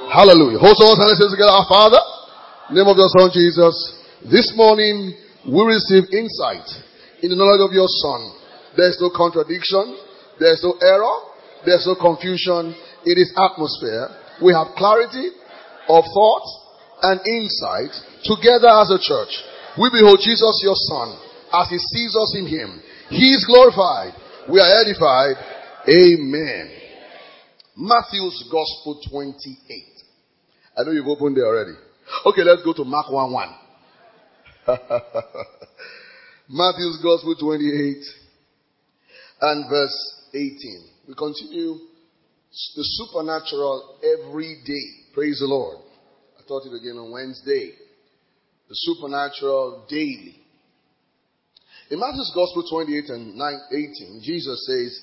Hallelujah. Hold on, and let's together. Our Father, in the name of your Son Jesus, this morning we receive insight in the knowledge of your Son. There's no contradiction. There's no error. There's no confusion in this atmosphere. We have clarity of thought and insight together as a church. We behold Jesus, your Son, as he sees us in him. He is glorified. We are edified. Amen. Matthew's Gospel 28. I know you've opened there already. Okay, let's go to Mark 1:1. Matthew's Gospel 28 and verse 18. We continue the supernatural every day. Praise the Lord. I taught it again on Wednesday. The supernatural daily. In Matthew's Gospel 28 and 18, Jesus says,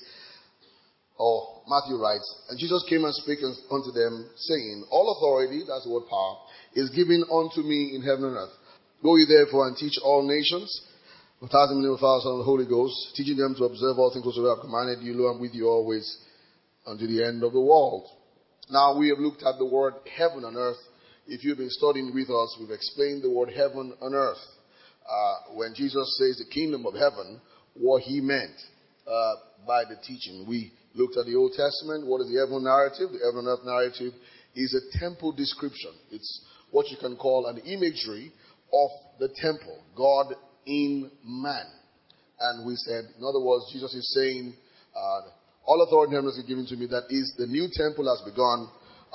or Matthew writes, and Jesus came and spake unto them, saying, all authority, that's the word power, is given unto me in heaven and earth. Go ye therefore and teach all nations, baptizing them in the name of the Father, Son, and the Holy Ghost, teaching them to observe all things whatsoever I have commanded you. Lo, I'm with you always unto the end of the world. Now we have looked at the word heaven and earth. If you've been studying with us, we've explained the word heaven and earth. When Jesus says the kingdom of heaven, what he meant by the teaching. We looked at the Old Testament. What is the heaven narrative? The heaven and earth narrative is a temple description. It's what you can call an imagery of the temple, God in man. And we said, in other words, Jesus is saying, all authority in heaven is given to me. That is, the new temple has begun.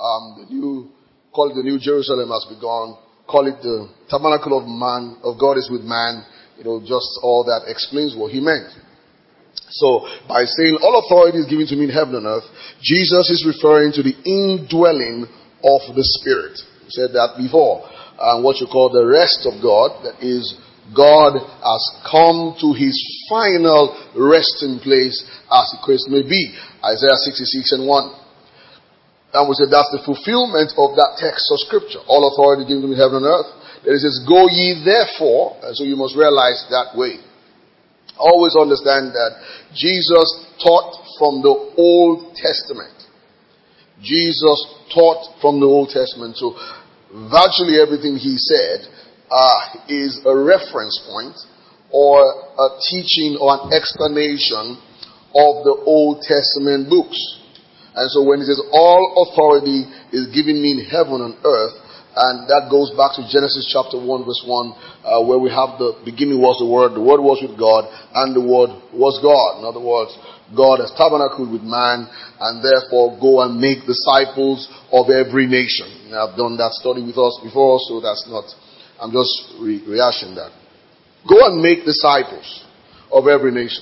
Call it the new Jerusalem has begun. Call it the tabernacle of man, of God is with man. Just all that explains what he meant. So, by saying all authority is given to me in heaven and earth, Jesus is referring to the indwelling of the Spirit. We said that before. And what you call the rest of God, that is, God has come to his final resting place as the case may be. Isaiah 66 and 1. And we said that's the fulfillment of that text of scripture. All authority given to me in heaven and earth. Then it says, go ye therefore. And so you must realize that way. Always understand that Jesus taught from the Old Testament. Jesus taught from the Old Testament. So virtually everything he said is a reference point or a teaching or an explanation of the Old Testament books. And so when he says all authority is given me in heaven and earth, and that goes back to Genesis chapter 1 verse 1, where we have the beginning was the Word was with God, and the Word was God. In other words, God has tabernacled with man, and therefore go and make disciples of every nation. Now, I've done that study with us before, so that's not, I'm just rehashing that. Go and make disciples of every nation.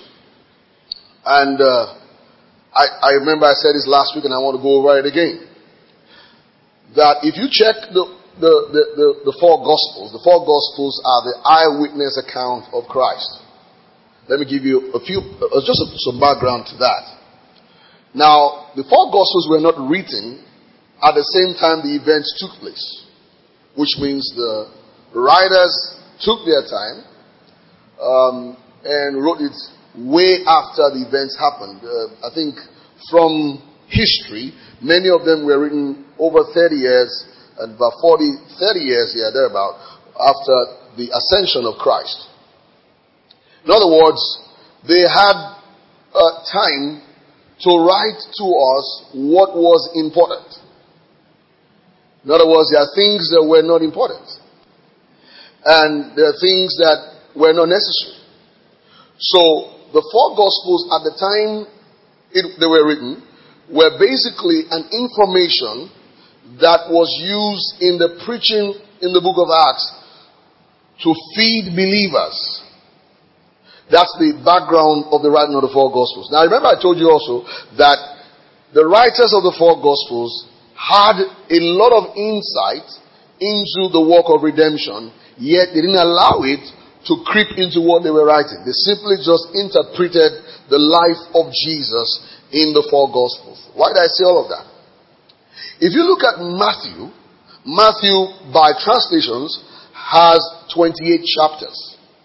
And I remember I said this last week, and I want to go over it again. That if you check the four Gospels are the eyewitness account of Christ. Let me give you some background to that. Now, the four Gospels were not written at the same time the events took place, which means the writers took their time and wrote it way after the events happened. I think from history, many of them were written over 30 years, and about 30 years, thereabout, after the ascension of Christ. In other words, they had time to write to us what was important. In other words, there are things that were not important. And there are things that were not necessary. So, the four Gospels at the time they were written were basically an information that was used in the preaching in the book of Acts to feed believers. That's the background of the writing of the four Gospels. Now remember I told you also that the writers of the four Gospels had a lot of insight into the work of redemption, yet they didn't allow it to creep into what they were writing. They simply just interpreted the life of Jesus in the four Gospels. Why did I say all of that? If you look at Matthew by translations has 28 chapters.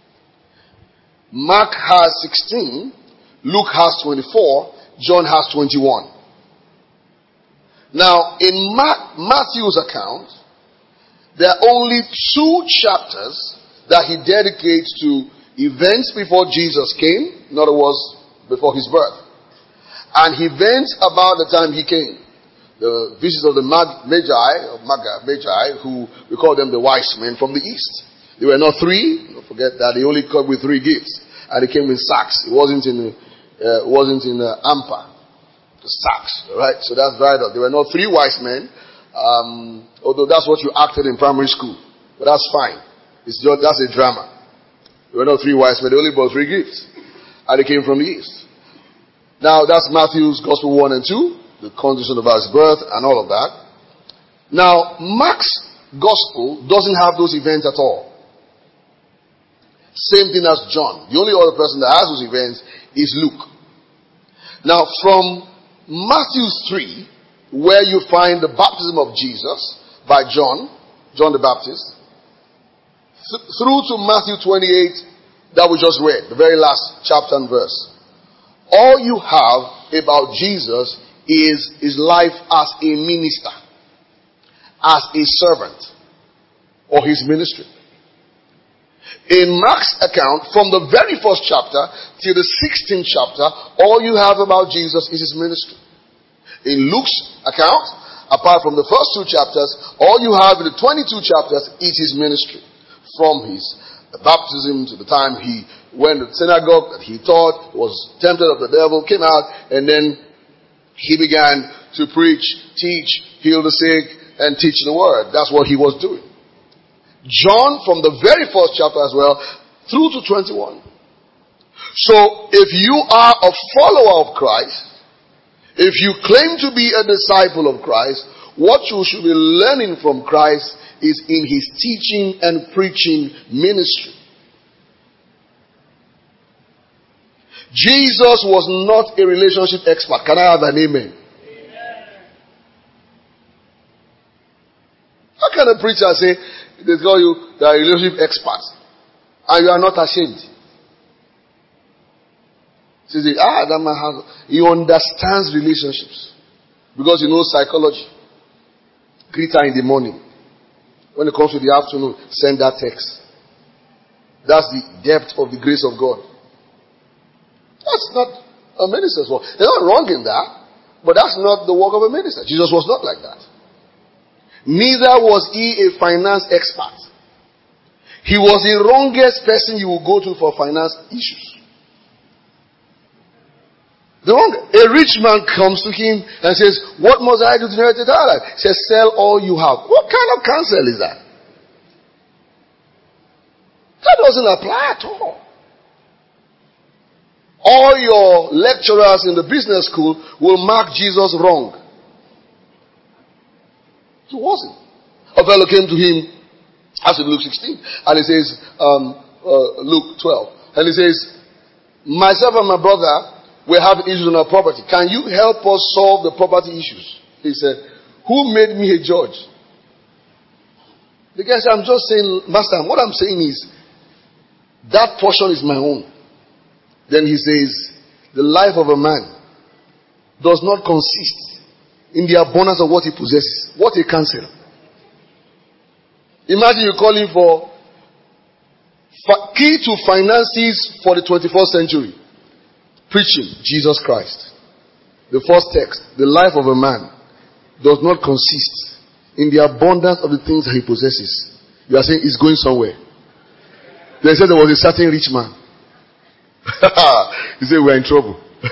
Mark has 16, Luke has 24, John has 21. Now, in Matthew's account, there are only 2 chapters that he dedicates to events before Jesus came, in other words, before his birth, and events about the time he came. The visit of the Magi, who we call them the wise men from the east. They were not 3. Don't forget that they only come with 3 gifts, and they came in sacks. It wasn't in amber, the sacks, right? So that's right. There were not 3 wise men, although that's what you acted in primary school, but that's fine. That's a drama. There were not 3 wise men. They only brought 3 gifts, and they came from the east. Now that's Matthew's Gospel 1 and 2. The condition of his birth and all of that. Now, Mark's gospel doesn't have those events at all. Same thing as John. The only other person that has those events is Luke. Now, from Matthew 3, where you find the baptism of Jesus by John the Baptist, through to Matthew 28 that we just read, the very last chapter and verse. All you have about Jesus is his life as a minister, as a servant, or his ministry. In Mark's account, from the very first chapter till the 16th chapter, all you have about Jesus is his ministry. In Luke's account, apart from the first 2 chapters, all you have in the 22 chapters is his ministry. From his baptism to the time he went to the synagogue, that he taught, was tempted of the devil, came out, and then he began to preach, teach, heal the sick, and teach the word. That's what he was doing. John, from the very first chapter as well, through to 21. So, if you are a follower of Christ, if you claim to be a disciple of Christ, what you should be learning from Christ is in his teaching and preaching ministry. Jesus was not a relationship expert. Can I have an amen? How can a preacher say they call you the relationship expert and you are not ashamed? He says, that man he understands relationships because he knows psychology. Greet her in the morning. When it comes to the afternoon, send that text. That's the depth of the grace of God. That's not a minister's work. They're not wrong in that, but that's not the work of a minister. Jesus was not like that. Neither was he a finance expert. He was the wrongest person you will go to for finance issues. A rich man comes to him and says, what must I do to inherit eternal life? He says, sell all you have. What kind of counsel is that? That doesn't apply at all. All your lecturers in the business school will mark Jesus wrong. He wasn't. A fellow came to him, as in Luke 16, and he says, Luke 12, and he says, myself and my brother, we have issues on our property. Can you help us solve the property issues? He said, who made me a judge? The guy said, I'm just saying, Master, what I'm saying is, that portion is my own. Then he says, the life of a man does not consist in the abundance of what he possesses. What a counsel. Imagine you calling for key to finances for the 21st century. Preaching Jesus Christ. The first text, the life of a man does not consist in the abundance of the things that he possesses. You are saying he's going somewhere. They said there was a certain rich man. He said, we're in trouble.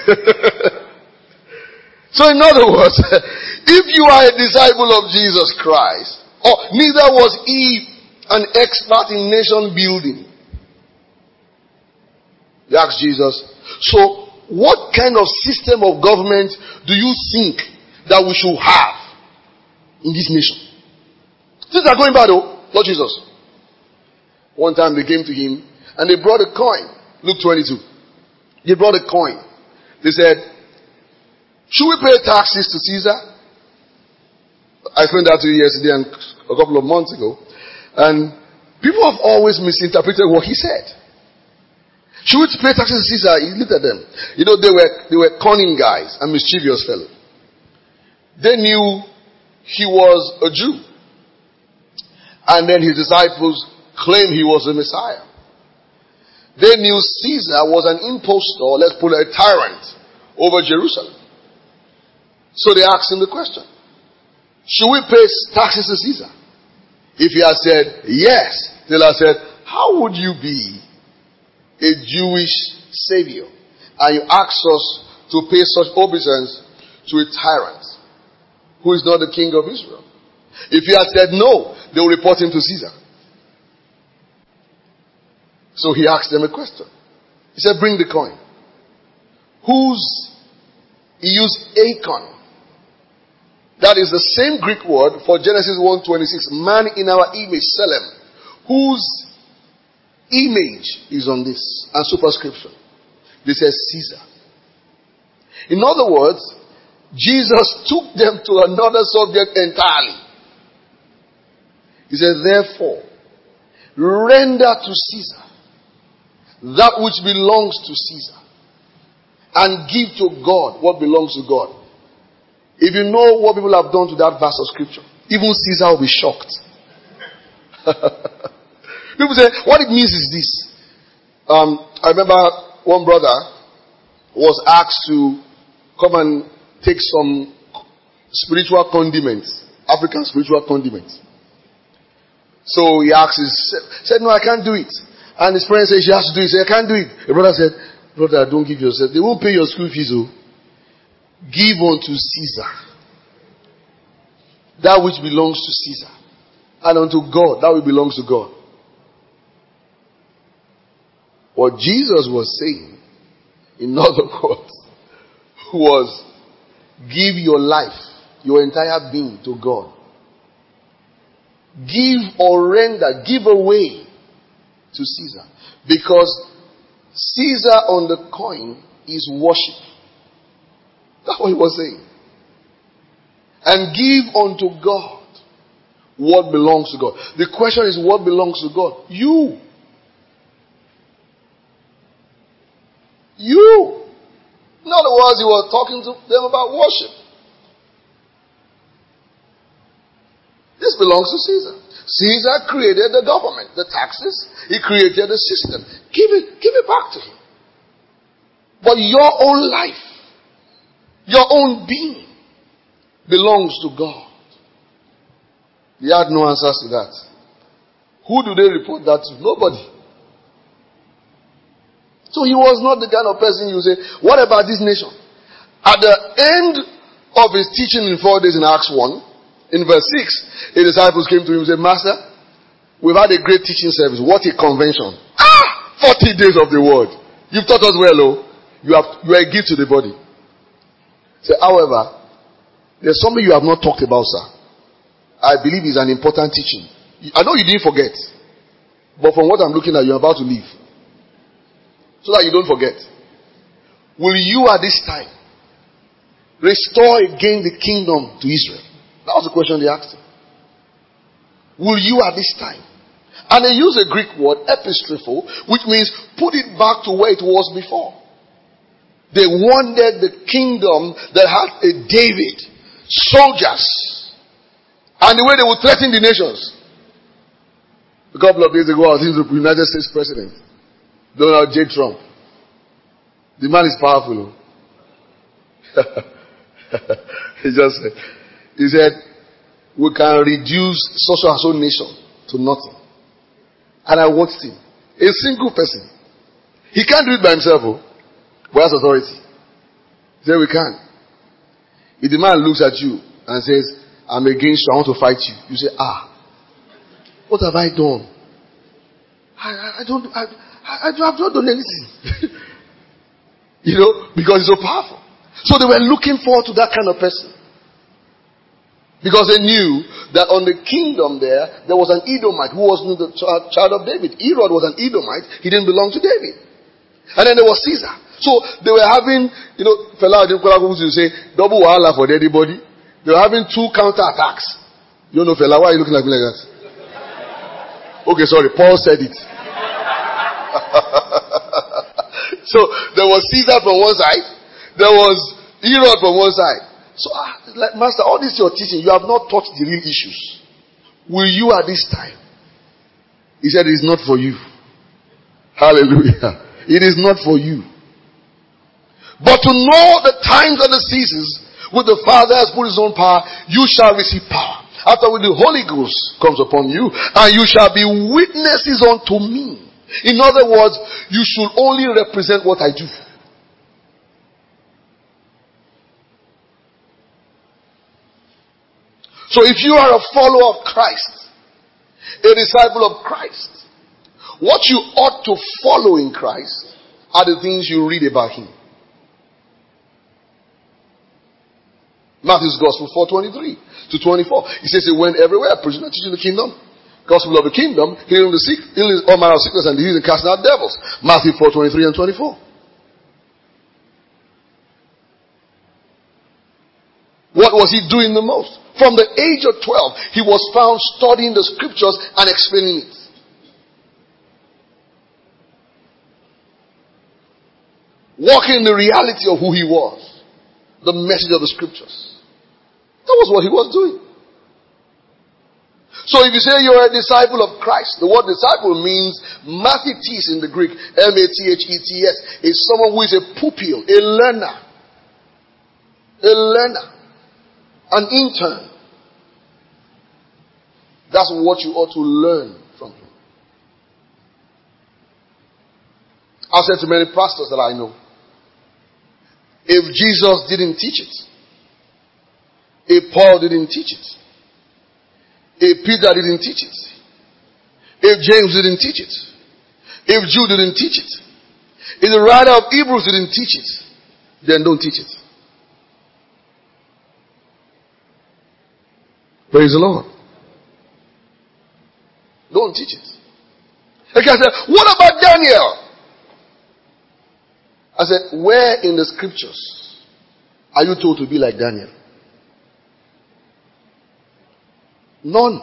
So in other words, if you are a disciple of Jesus Christ, or neither was he an expert in nation building. They asked Jesus, so what kind of system of government do you think that we should have in this nation? Things are going bad, Lord Jesus. One time they came to him and they brought a coin. Luke 22. They brought a coin. They said, should we pay taxes to Caesar? I explained that to you yesterday and a couple of months ago. And people have always misinterpreted what he said. Should we pay taxes to Caesar? He looked at them. You know, they were cunning guys and mischievous fellows. They knew he was a Jew. And then his disciples claimed he was the Messiah. They knew Caesar was an impostor, let's put it, a tyrant over Jerusalem. So they asked him the question, should we pay taxes to Caesar? If he had said yes, they'll have said, how would you be a Jewish savior and you ask us to pay such obeisance to a tyrant who is not the king of Israel? If he had said no, they will report him to Caesar. So he asked them a question. He said, bring the coin. He used Acon. That is the same Greek word for Genesis 1:26. Man in our image, Selem. Whose image is on this? And superscription. This says Caesar. In other words, Jesus took them to another subject entirely. He said, therefore, render to Caesar that which belongs to Caesar, and give to God what belongs to God. If you know what people have done to that verse of scripture, even Caesar will be shocked. People say, what it means is this. I remember one brother was asked to come and take some spiritual condiments, African spiritual condiments. So he asked, said, no, I can't do it. And his friend said, she has to do it. He said, I can't do it. The brother said, brother, don't give yourself. They won't pay your school fees. Oh. Give unto Caesar that which belongs to Caesar, and unto God that which belongs to God. What Jesus was saying, in other words, was give your life, your entire being to God. Give or render, give away to Caesar. Because Caesar on the coin is worship. That's what he was saying. And give unto God what belongs to God. The question is, what belongs to God? You. You. In other words, he was talking to them about worship. This belongs to Caesar. Caesar created the government, the taxes. He created the system. Give it back to him. But your own life, your own being, belongs to God. He had no answers to that. Who do they report that to? Nobody. So he was not the kind of person you say, what about this nation? At the end of his teaching in 4 days in Acts 1, in verse 6, his disciples came to him and said, Master, we've had a great teaching service. What a convention. 40 days of the word. You've taught us well, oh. You are a gift to the body. Say, however, there's something you have not talked about, sir. I believe it's an important teaching. I know you didn't forget. But from what I'm looking at, you're about to leave. So that you don't forget. Will you at this time restore again the kingdom to Israel? That was the question they asked him. Will you at this time? And they use a Greek word, epistropho, which means put it back to where it was before. They wanted the kingdom that had a David, soldiers, and the way they would threaten the nations. A couple of days ago, I was in the United States President, Donald J. Trump. The man is powerful. He said, we can reduce social and so nation to nothing. And I watched him. A single person. He can't do it by himself, but has authority. He said, we can. If the man looks at you and says, I'm against you, I want to fight you. You say, what have I done? I've not done anything. Because he's so powerful. So they were looking forward to that kind of person. Because they knew that on the kingdom there was an Edomite who wasn't the child of David. Herod was an Edomite. He didn't belong to David. And then there was Caesar. So they were having, fella used to say, double wahala for anybody. They were having two counter attacks. You don't know, fella, why are you looking at me like that? Okay, sorry, Paul said it. So there was Caesar from one side. There was Herod from one side. So, like, Master, all this you're teaching, you have not taught the real issues. Will you at this time? He said, it is not for you. Hallelujah. It is not for you. But to know the times and the seasons which the Father has put his own power, you shall receive power. After when the Holy Ghost comes upon you, and you shall be witnesses unto me. In other words, you should only represent what I do. So if you are a follower of Christ, a disciple of Christ, what you ought to follow in Christ are the things you read about him. Matthew's Gospel 4:23 to 24. He says he went everywhere, preaching and teaching the kingdom. Gospel of the kingdom, healing the sick, healing all manner of sickness and disease and casting out devils. Matthew 4:23 and 24. What was he doing the most? From the age of 12, he was found studying the scriptures and explaining it. Walking in the reality of who he was. The message of the scriptures. That was what he was doing. So if you say you're a disciple of Christ, the word disciple means mathetes in the Greek. M-A-T-H-E-T-S. Is someone who is a pupil, a learner. A learner. An intern. That's what you ought to learn from him. I've said to many pastors that I know, if Jesus didn't teach it, if Paul didn't teach it, if Peter didn't teach it, if James didn't teach it, if Jude didn't teach it, if the writer of Hebrews didn't teach it, then don't teach it. Praise the Lord. Don't teach it. Okay, I said, what about Daniel? I said, where in the scriptures are you told to be like Daniel? None.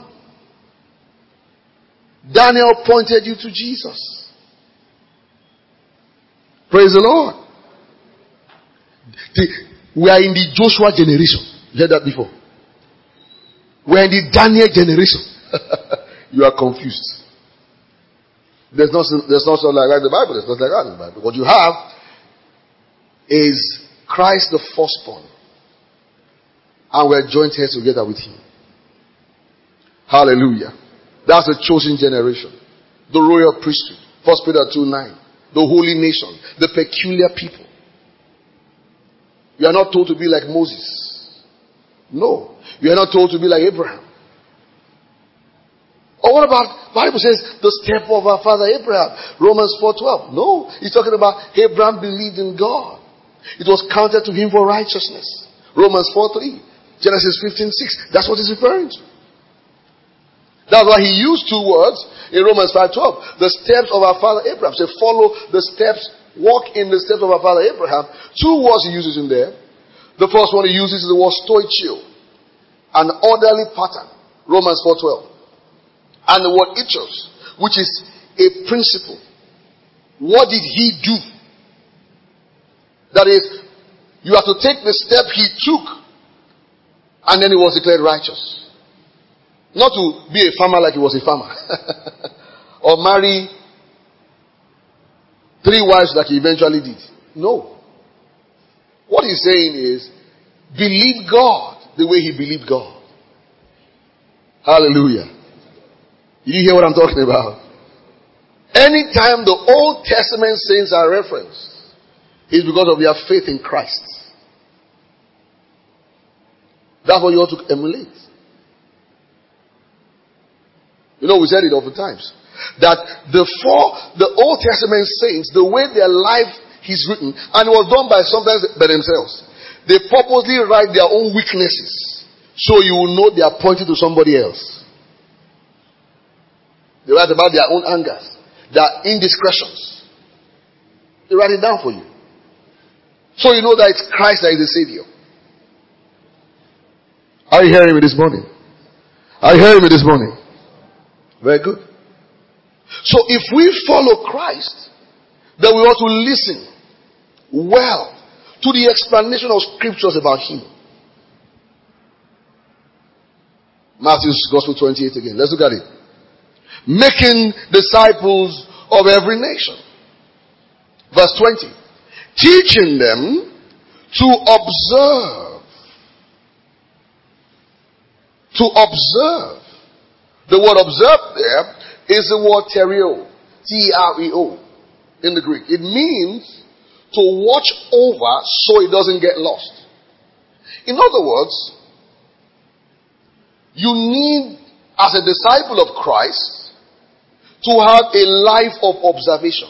Daniel pointed you to Jesus. Praise the Lord. We are in the Joshua generation. You heard that before? We are in the Daniel generation. You are confused. There's not something like that in the Bible. There's not like that in the Bible. What you have is Christ the firstborn. And we're joint heirs together with him. Hallelujah. That's the chosen generation. The royal priesthood. 1 Peter 2:9. The holy nation. The peculiar people. You are not told to be like Moses. No. You are not told to be like Abraham. Or what about, Bible says, the step of our father Abraham. Romans 4:12. No. He's talking about Abraham believed in God. It was counted to him for righteousness. Romans 4:3. Genesis 15:6. That's what he's referring to. That's why he used two words in Romans 5:12. The steps of our father Abraham. So follow the steps, walk in the steps of our father Abraham. Two words he uses in there. The first one he uses is the word stoichio. An orderly pattern. Romans 4:12. And the word ichos, which is a principle. What did he do? That is, you have to take the step he took, and then he was declared righteous. Not to be a farmer like he was a farmer. Or marry 3 wives like he eventually did. No. What he's saying is, believe God the way he believed God. Hallelujah. You hear what I'm talking about? Anytime the Old Testament saints are referenced, it's because of their faith in Christ. That's what you ought to emulate. You know, we said it often times. That the Old Testament saints, the way their life is written, and it was done by sometimes by themselves, they purposely write their own weaknesses, so you will know they are pointing to somebody else. They write about their own angers, their indiscretions. They write it down for you. So you know that it's Christ that is the Savior. Are you hearing me this morning? Are you hearing me this morning? Very good. So if we follow Christ, then we ought to listen well to the explanation of scriptures about him. Matthew's Gospel 28 again. Let's look at it. Making disciples of every nation. Verse 20. Teaching them to observe. To observe. The word observe there is the word tereo. T-E-R-E-O in the Greek. It means to watch over so it doesn't get lost. In other words, you need, as a disciple of Christ, to have a life of observation.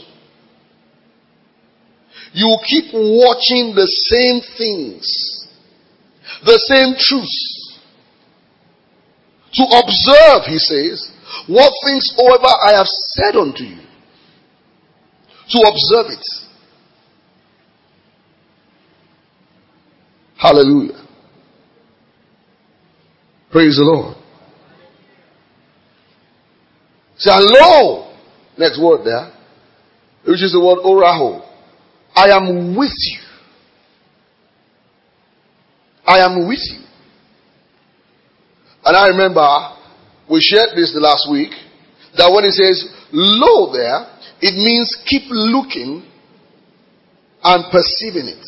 You keep watching the same things, the same truths. To observe, he says, what things soever I have said unto you. To observe it. Hallelujah. Praise the Lord. Say, hello. Next word there, which is the word oraho. I am with you. I am with you. And I remember we shared this the last week, that when it says lo there, it means keep looking and perceiving it.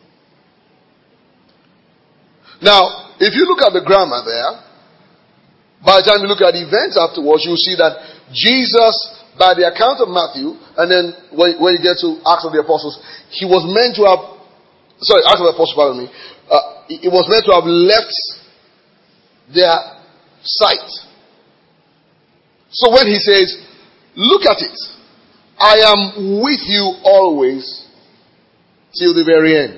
Now, if you look at the grammar there, by the time you look at the events afterwards, you'll see that Jesus, by the account of Matthew, and then when you get to Acts of the Apostles, he was meant to have, Acts of the Apostles, pardon me, he was meant to have left their sight. So when he says, look at it, I am with you always till the very end.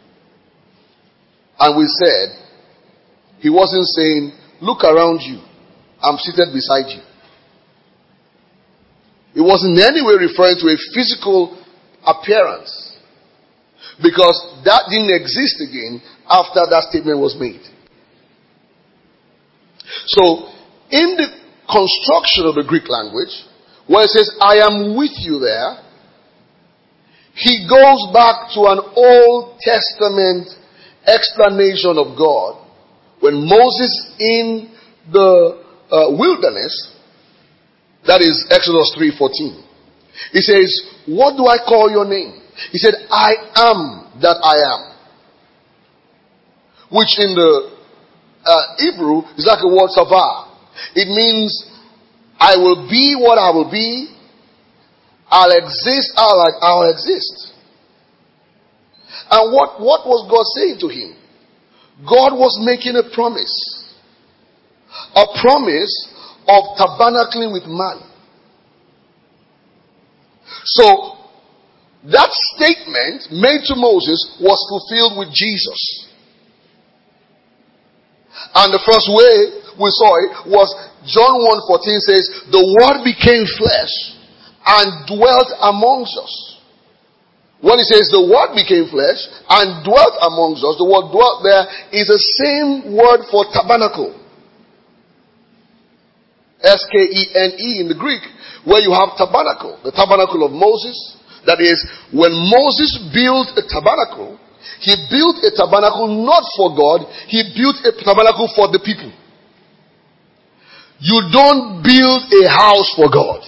And we said, he wasn't saying, look around you, I'm seated beside you. It wasn't in any way referring to a physical appearance, because that didn't exist again after that statement was made. So, in the construction of the Greek language, where it says, I am with you there, he goes back to an Old Testament explanation of God when Moses in the wilderness, that is Exodus 3:14, he says, what do I call your name? He said, I am that I am, which in the Hebrew is like a word savah. It means I will be what I will be, I'll exist, I'll exist. And what was God saying to him? God was making a promise of tabernacling with man. So that statement made to Moses was fulfilled with Jesus. And the first way we saw it was John 1:14 says, the word became flesh and dwelt amongst us. When it says the word became flesh and dwelt amongst us, the word dwelt there is the same word for tabernacle. S-K-E-N-E in the Greek, where you have tabernacle. The tabernacle of Moses. That is, when Moses built a tabernacle, he built a tabernacle not for God, he built a tabernacle for the people. You don't build a house for God.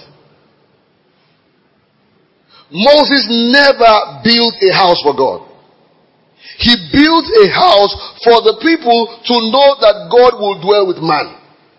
Moses never built a house for God. He built a house for the people to know that God will dwell with man.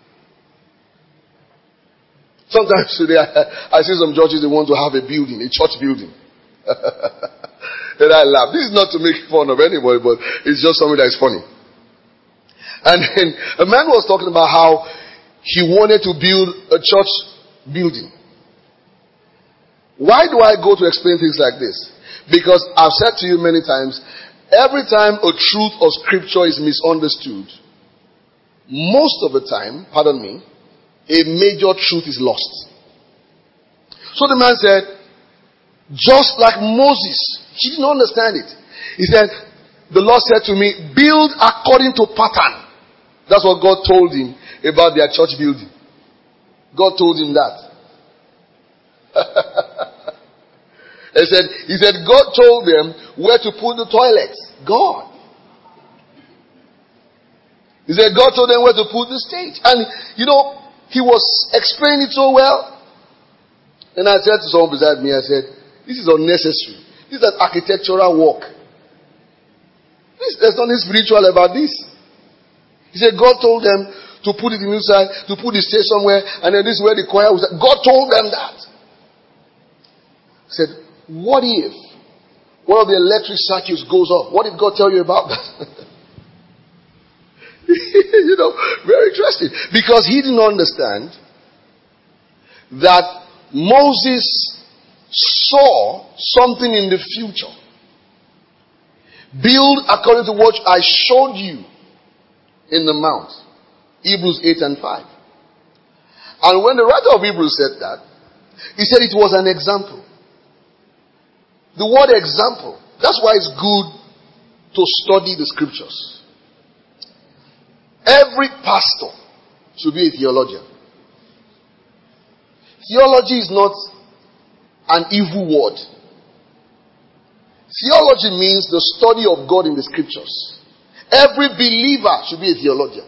Sometimes today I see some churches, they want to have a building, a church building. And I laugh. This is not to make fun of anybody, but it's just something that is funny. And then a man was talking about how he wanted to build a church building. Why do I go to explain things like this? Because I've said to you many times, every time a truth or scripture is misunderstood, most of the time, pardon me, a major truth is lost. So the man said, just like Moses, he didn't understand it. He said, the Lord said to me, build according to pattern. That's what God told him about their church building. God told him that. He said, God told them where to put the toilets. God. He said God told them where to put the stage. And, he was explaining it so well. And I said to someone beside me, I said, this is unnecessary. This is an architectural work. There's nothing spiritual about this. He said God told them to put it inside, to put the stage somewhere, and then this is where the choir was. God told them that. He said, what if one of the electric circuits goes off? What did God tell you about that? Very interesting. Because he didn't understand that Moses saw something in the future. Build according to what I showed you in the mount. Hebrews 8 and 5. And when the writer of Hebrews said that, he said it was an example. The word example. That's why it's good to study the scriptures. Every pastor should be a theologian. Theology is not an evil word. Theology means the study of God in the scriptures. Every believer should be a theologian.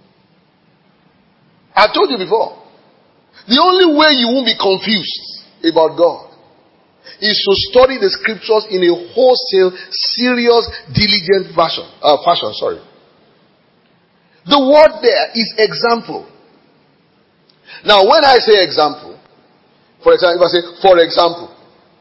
I told you before, the only way you won't be confused about God is to study the scriptures in a wholesale, serious, diligent fashion. The word there is example. Now, when I say example, for example, if I say, for example,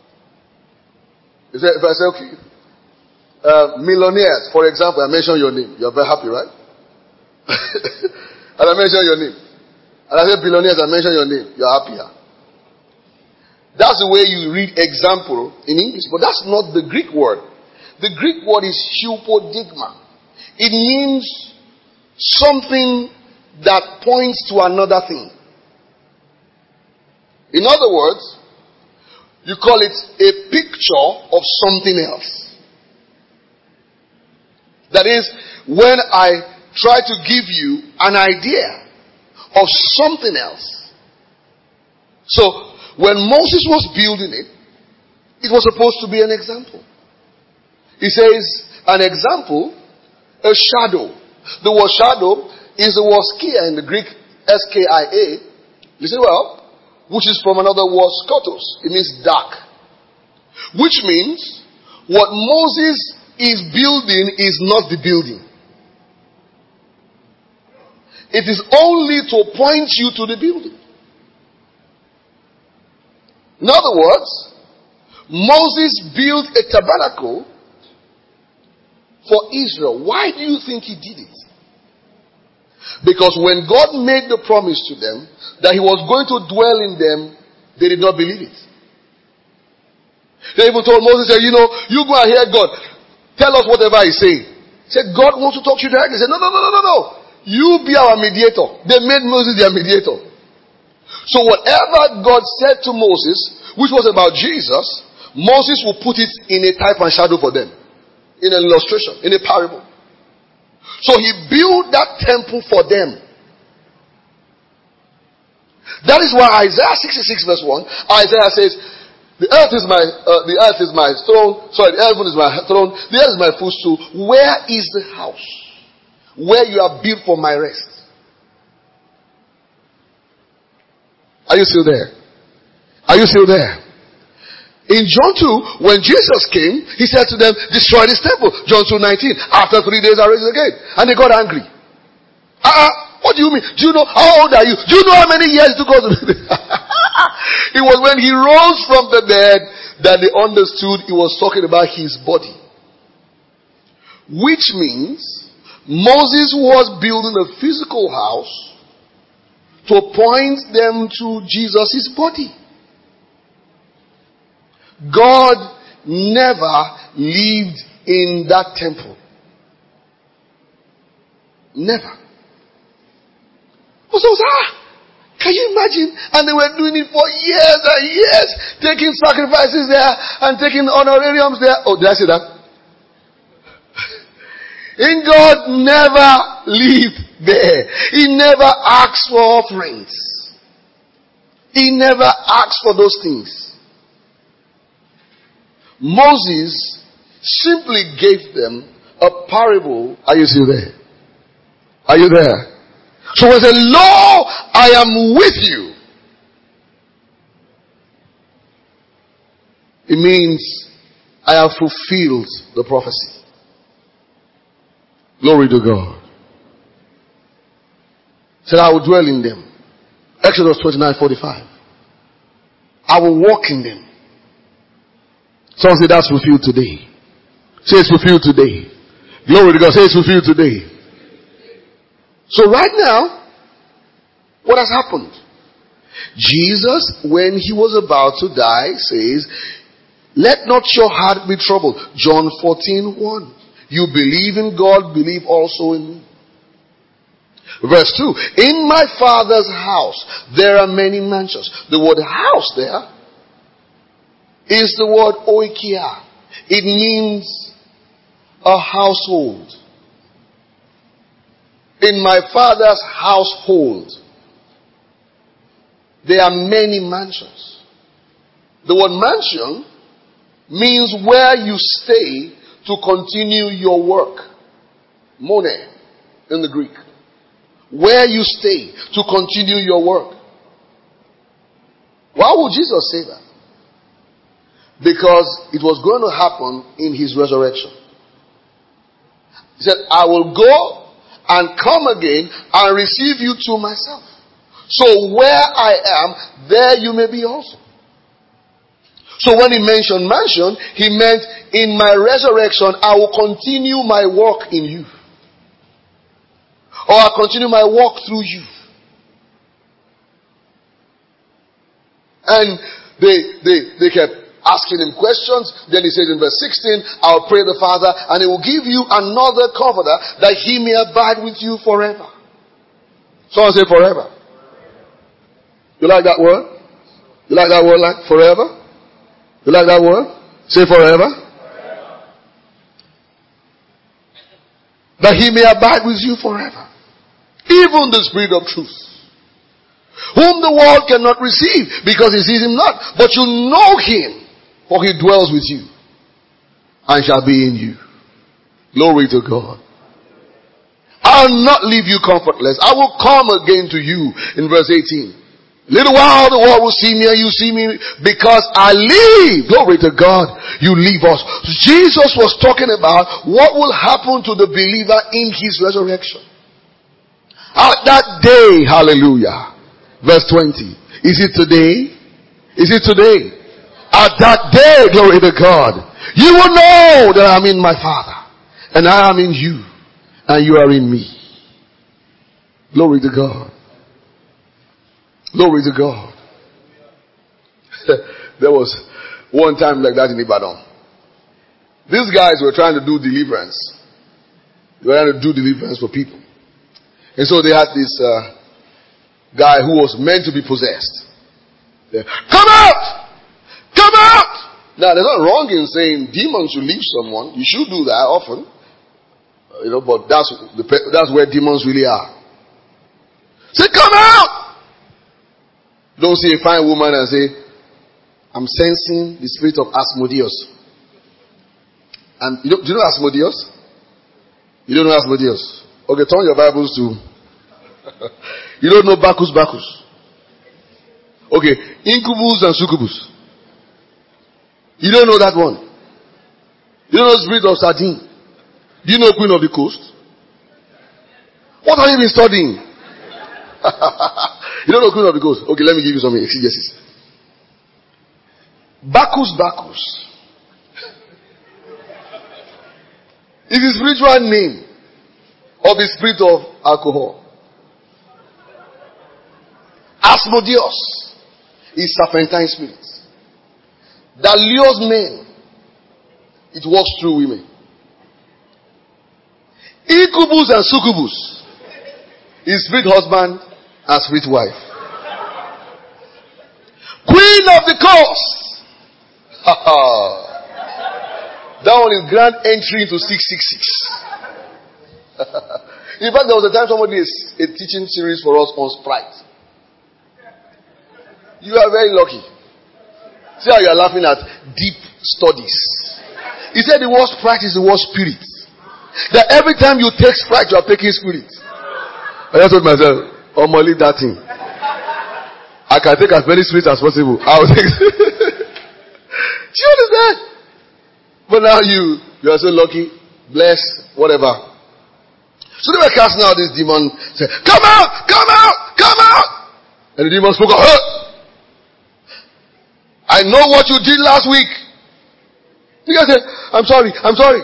if I say, okay, millionaires, for example, I mention your name. You're very happy, right? And I mention your name. And I say billionaires, I mention your name. You're happier. That's the way you read example in English. But that's not the Greek word. The Greek word is hypodigma. It means something that points to another thing. In other words, you call it a picture of something else. That is, when I try to give you an idea of something else. So, when Moses was building it, it was supposed to be an example. He says, an example, a shadow. The word shadow is the word skia in the Greek, S-K-I-A. Listen well. Which is from another word, skotos. It means dark. Which means, what Moses is building is not the building. It is only to point you to the building. In other words, Moses built a tabernacle for Israel. Why do you think he did it? Because when God made the promise to them that he was going to dwell in them, they did not believe it. They even told Moses, you go and hear God. Tell us whatever he's saying. He said, God wants to talk to you directly. He said, no. You be our mediator. They made Moses their mediator. So whatever God said to Moses, which was about Jesus, Moses will put it in a type and shadow for them. In an illustration, in a parable. So he built that temple for them. That is why Isaiah 66 verse 1, Isaiah says, the earth is my throne. Sorry, the heaven is my throne. The earth is my footstool. Where is the house where you are built for my rest? Are you still there? Are you still there? In John 2, when Jesus came, he said to them, destroy this temple. John 2:19. After 3 days I raise it again. And they got angry. What do you mean? Do you know how old are you? Do you know how many years it took us? It was when he rose from the dead that they understood he was talking about his body. Which means Moses was building a physical house to point them to Jesus' body. God never lived in that temple. Never. So, can you imagine? And they were doing it for years and years, taking sacrifices there and taking honorariums there. Oh, did I say that? And God never lived there. He never asked for offerings. He never asked for those things. Moses simply gave them a parable. Are you still there? Are you there? So when it says, lo, I am with you, it means I have fulfilled the prophecy. Glory to God. Said I will dwell in them. Exodus 29:45. I will walk in them. Someone say that's fulfilled today. Say it's fulfilled today. Glory to God. Say it's fulfilled today. So right now, what has happened? Jesus, when he was about to die, says, let not your heart be troubled. John 14:1. You believe in God, believe also in me. Verse 2. In my Father's house there are many mansions. The word house there is the word oikia. It means a household. In my Father's household there are many mansions. The word mansion means where you stay to continue your work. Mone in the Greek. Where you stay to continue your work. Why would Jesus say that? Because it was going to happen in his resurrection. He said, I will go and come again and receive you to myself. So where I am, there you may be also. So when he mentioned mansion, he meant in my resurrection, I will continue my work in you. Or I'll continue my work through you. And they kept asking him questions. Then he said in verse 16, I'll pray the Father and he will give you another comforter that he may abide with you forever. Someone say forever. You like that word? You like that word like forever? You like that word? Say forever. That he may abide with you forever. Even the Spirit of truth, whom the world cannot receive because he sees him not. But you know him, for he dwells with you and shall be in you. Glory to God. I'll not leave you comfortless. I will come again to you in verse 18. Little while the world will see me and you see me because I live. Glory to God. You leave us. Jesus was talking about what will happen to the believer in his resurrection. At that day, hallelujah. Verse 20. Is it today? Is it today? At that day, glory to God, you will know that I'm in my Father and I am in you and you are in me. Glory to God. Glory to God. There was one time like that in Ibadan. These guys were trying to do deliverance. They were trying to do deliverance for people. And so they had this guy who was meant to be possessed. Come out! Come out! Now there's nothing wrong in saying demons should leave someone. You should do that often. But that's where demons really are. Say, come out! Don't see a fine woman and say, I'm sensing the spirit of Asmodeus. And do you know Asmodeus? You don't know Asmodeus? Okay, turn your Bibles to you don't know Bacchus. Okay, Incubus and Succubus. You don't know that one. You don't know the spirit of Sardine. Do you know Queen of the Coast? What have you been studying? You don't know Queen of the Coast? Okay, let me give you some exegesis. Bacchus is the spiritual name of the spirit of alcohol. Asmodeus is serpentine spirit that lures men. It works through women. Incubus and succubus is spirit husband and spirit wife. Queen of the coast. That one is grand entry into 666. In fact, there was a time somebody did a teaching series for us on Sprite. You are very lucky. See how you are laughing at deep studies. He said the word Sprite is the word spirit. That every time you take Sprite, you are taking spirit. I just told myself, I'll leave that thing. I can take as many sweets as possible. I'll take. Do you understand? But now you are so lucky, blessed, whatever. So they were casting out this demon. Say, come out, come out, come out. And the demon spoke up. I know what you did last week. The guy said, I'm sorry, I'm sorry.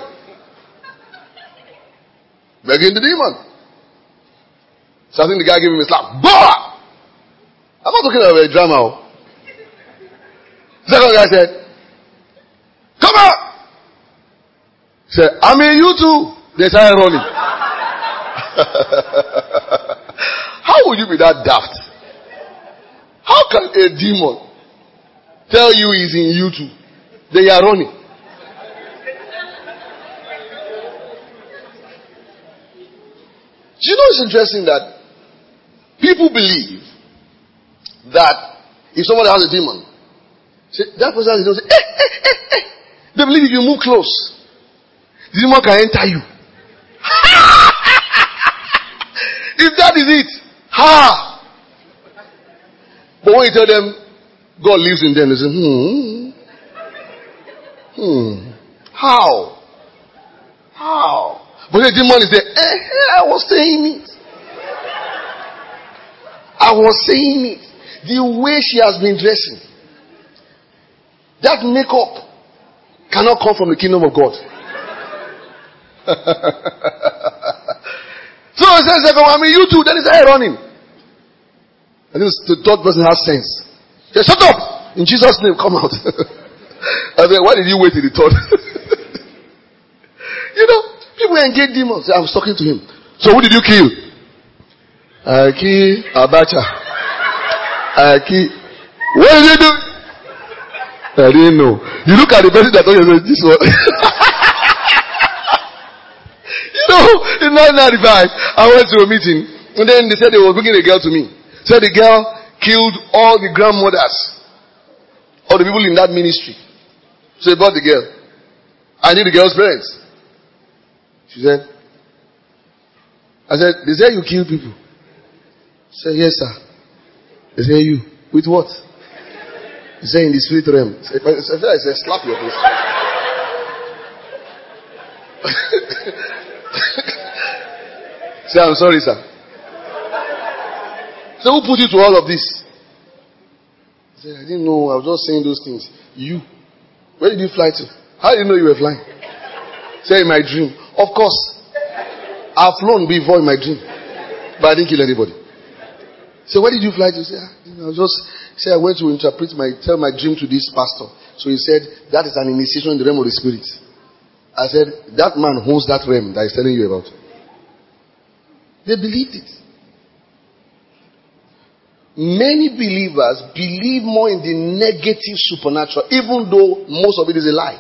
Begging the demon. So I think the guy gave him a slap. Bah! I'm not talking about a drama. The second guy said, come out. He said, I mean you too. They started running. How would you be that daft? How can a demon tell you he's in you too? They are running. Do you know it's interesting that people believe that if somebody has a demon, that person has a demon, they believe if you move close, the demon can enter you. If that is it, but when you tell them God lives in them, they say, how? But the demon is there. I was saying it. The way she has been dressing, that makeup cannot come from the kingdom of God. So he says, I mean, you too. Then he said, running. And this, the third person has sense. He said, shut up! In Jesus' name, come out. I said, why did you wait till the third? People engage demons. I was talking to him. So who did you kill? I killed Abacha. What did you do? I didn't know. You look at the person that told you this one. In 1995, I went to a meeting, and then they said they were bringing a girl to me. Said the girl killed all the grandmothers, all the people in that ministry. So they brought the girl. I knew the girl's parents. She said, I said, they say you kill people. She said, yes, sir. They say, you. With what? He said, in the spirit realm. I said, slap your face. Say, I'm sorry, sir. So who put you to all of this? He said, I didn't know. I was just saying those things. You. Where did you fly to? How did you know you were flying? Say, in my dream. Of course. I've flown before in my dream. But I didn't kill anybody. So where did you fly to? Say, I went to tell my dream to this pastor. So he said, that is an initiation in the realm of the spirit. I said, that man holds that realm that he's telling you about. They believed it. Many believers believe more in the negative supernatural, even though most of it is a lie.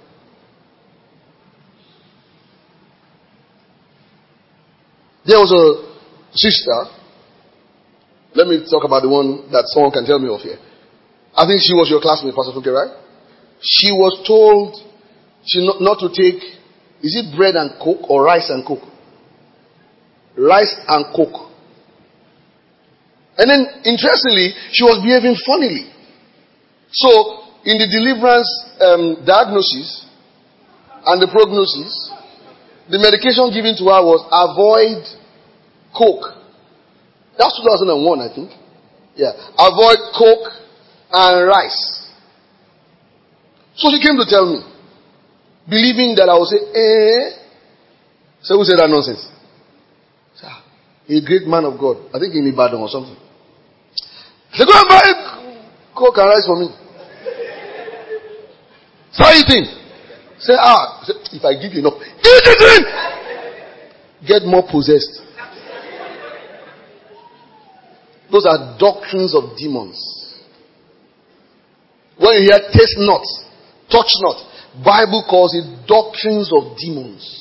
There was a sister. Let me talk about the one that someone can tell me of here. I think she was your classmate, Pastor Funke, right? She was told not to take, is it bread and coke or rice and coke? Rice and coke. And then, interestingly, she was behaving funnily. So, in the deliverance diagnosis and the prognosis, the medication given to her was avoid coke. That's 2001, I think. Yeah. Avoid coke and rice. So she came to tell me, believing that I would say, So who said that nonsense? A great man of God. I think in Ibadan or something. He said, go and buy coke and rice for me. Start eating. Say, if I give you enough, eat it in! Get more possessed. Those are doctrines of demons. When you hear taste not, touch not, Bible calls it doctrines of demons.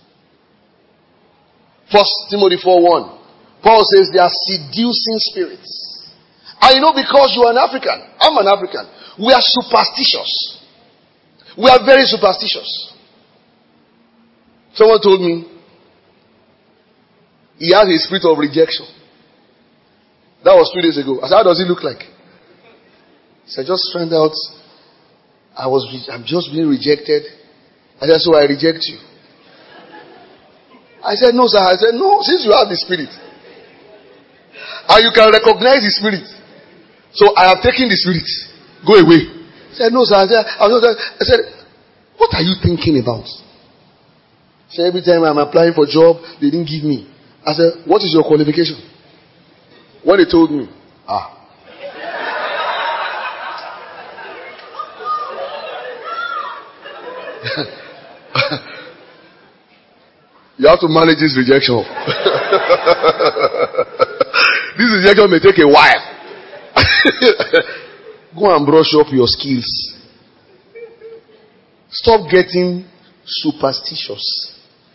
1 Timothy 4:1. Paul says they are seducing spirits. And because you are an African, I'm an African, we are superstitious. We are very superstitious. Someone told me, he has a spirit of rejection. That was 2 days ago. I said, how does he look like? He said, just found out I'm just being rejected. I said, so I reject you. I said, no, sir. I said, no, since you have the spirit and you can recognize the spirit, so I have taken the spirit. Go away. He said, no, sir. I said, what are you thinking about? He said, every time I'm applying for a job, they didn't give me. I said, what is your qualification? When they told me, you have to manage this rejection. This rejection may take a while. Go and brush up your skills. Stop getting superstitious.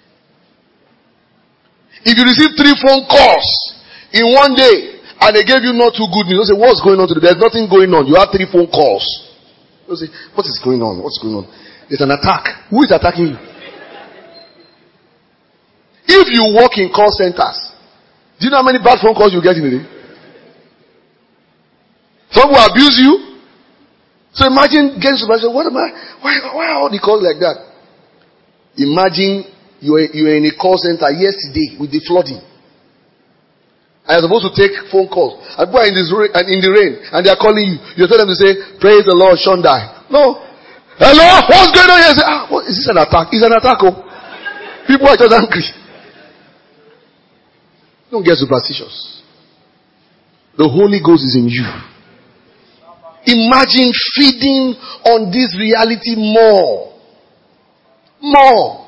If you receive 3 phone calls in one day and they gave you not too good news, you say, what's going on today? There's nothing going on. You have 3 phone calls. You say, what is going on? What's going on? There's an attack. Who is attacking you? If you work in call centers, do you know how many bad phone calls you get in a day? Some will abuse you. So imagine getting supervisor. What am I? Why are all the calls like that? Imagine you were in a call center yesterday with the flooding. And you're supposed to take phone calls. And people are in the rain and they are calling you. You tell them to say, praise the Lord, Shondai. No. Hello? What's going on here? Say, what, is this an attack? It's an attack. Oh. People are just angry. Don't get superstitious. The Holy Ghost is in you. Imagine feeding on this reality more. More.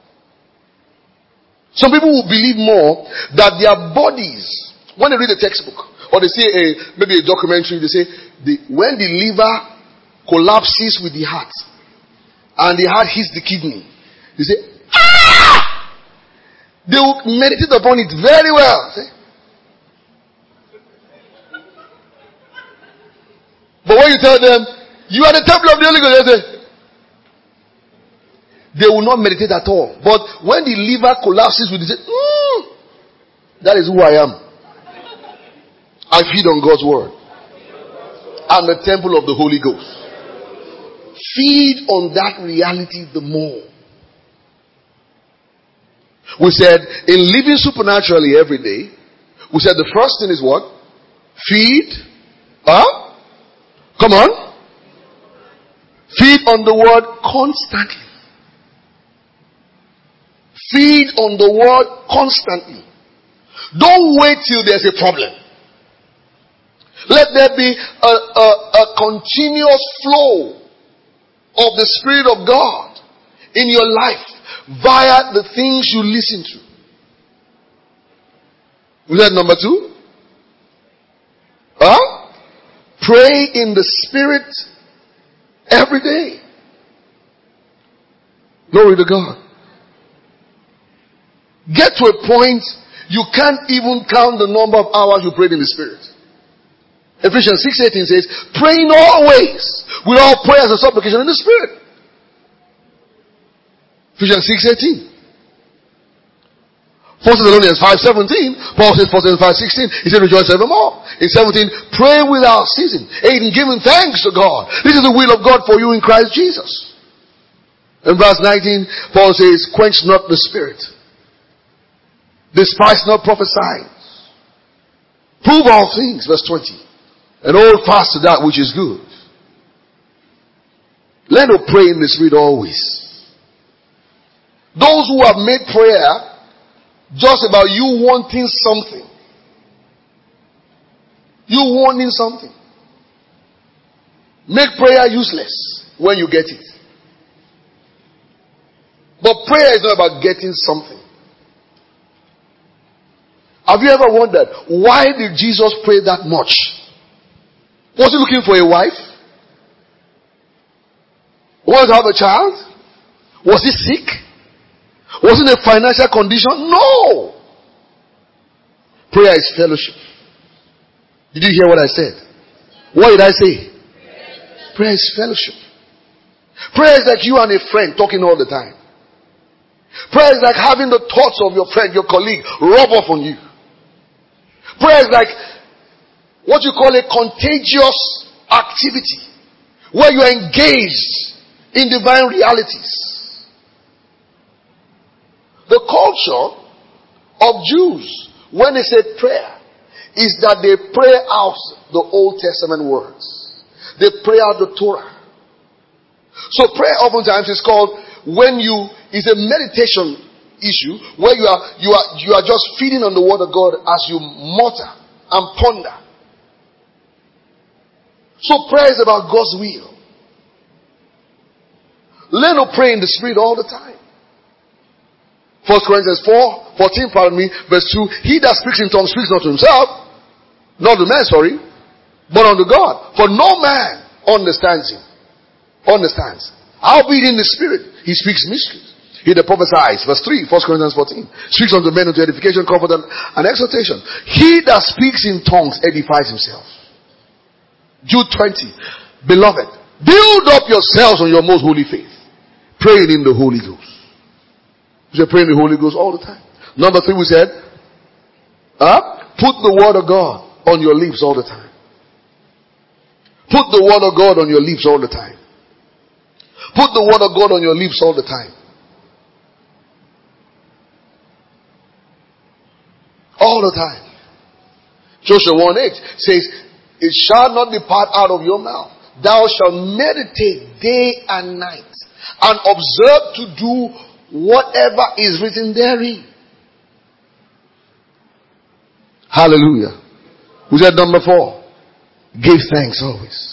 Some people will believe more that their bodies, when they read a textbook, or they see maybe a documentary, they say, when the liver collapses with the heart, and the heart hits the kidney, they say, ah! They will meditate upon it very well. See? But when you tell them, you are the temple of the Holy Ghost, they say, they will not meditate at all. But when the liver collapses with it, they say, that is who I am. I feed on God's word. I'm the temple of the Holy Ghost. Feed on that reality the more. We said, in living supernaturally every day, we said the first thing is what? Feed. Come on. Feed on the word constantly. Feed on the word constantly. Don't wait till there's a problem. Let there be a continuous flow of the Spirit of God in your life via the things you listen to. Was that number 2? Pray in the Spirit every day. Glory to God. Get to a point you can't even count the number of hours you prayed in the Spirit. Ephesians 6:18 says, praying always with all prayers and supplication in the Spirit. Ephesians 6:18. 1 Thessalonians 5:17, Paul says, 1 Thessalonians 5:16, he said, rejoice evermore. In 17, pray without ceasing, in giving thanks to God. This is the will of God for you in Christ Jesus. In verse 19, Paul says, quench not the spirit. Despise not prophesying. Prove all things, verse 20. And hold fast to that which is good. Learn to pray in the Spirit always. Those who have made prayer just about you wanting something. You wanting something. Make prayer useless when you get it. But prayer is not about getting something. Have you ever wondered, why did Jesus pray that much? Was he looking for a wife? Was he have a child? Was he sick? Was he in a financial condition? No. Prayer is fellowship. Did you hear what I said? What did I say? Prayer is fellowship. Prayer is like you and a friend talking all the time. Prayer is like having the thoughts of your friend, your colleague, rub off on you. Prayer is like what you call a contagious activity, where you are engaged in divine realities. The culture of Jews, when they say prayer, is that they pray out the Old Testament words. They pray out the Torah. So prayer oftentimes is called is a meditation issue where you are just feeding on the word of God as you mutter and ponder. So prayer is about God's will. Learn to pray in the Spirit all the time. 1 Corinthians 14, verse 2. He that speaks in tongues speaks not to himself, not to man, but unto God. For no man understands him. Howbeit in the Spirit, he speaks mysteries. He that prophesies, verse 3, 1 Corinthians 14, speaks unto men unto edification, comfort, and exhortation. He that speaks in tongues edifies himself. Jude 20, beloved, build up yourselves on your most holy faith, praying in the Holy Ghost. We should pray in the Holy Ghost all the time. Number 3, we said, put the word of God on your lips all the time. Put the word of God on your lips all the time. Put the word of God on your lips all the time. All the time. Joshua 1:8 says, it shall not depart out of your mouth. Thou shalt meditate day and night, and observe to do whatever is written therein. Hallelujah. We said number 4, give thanks always.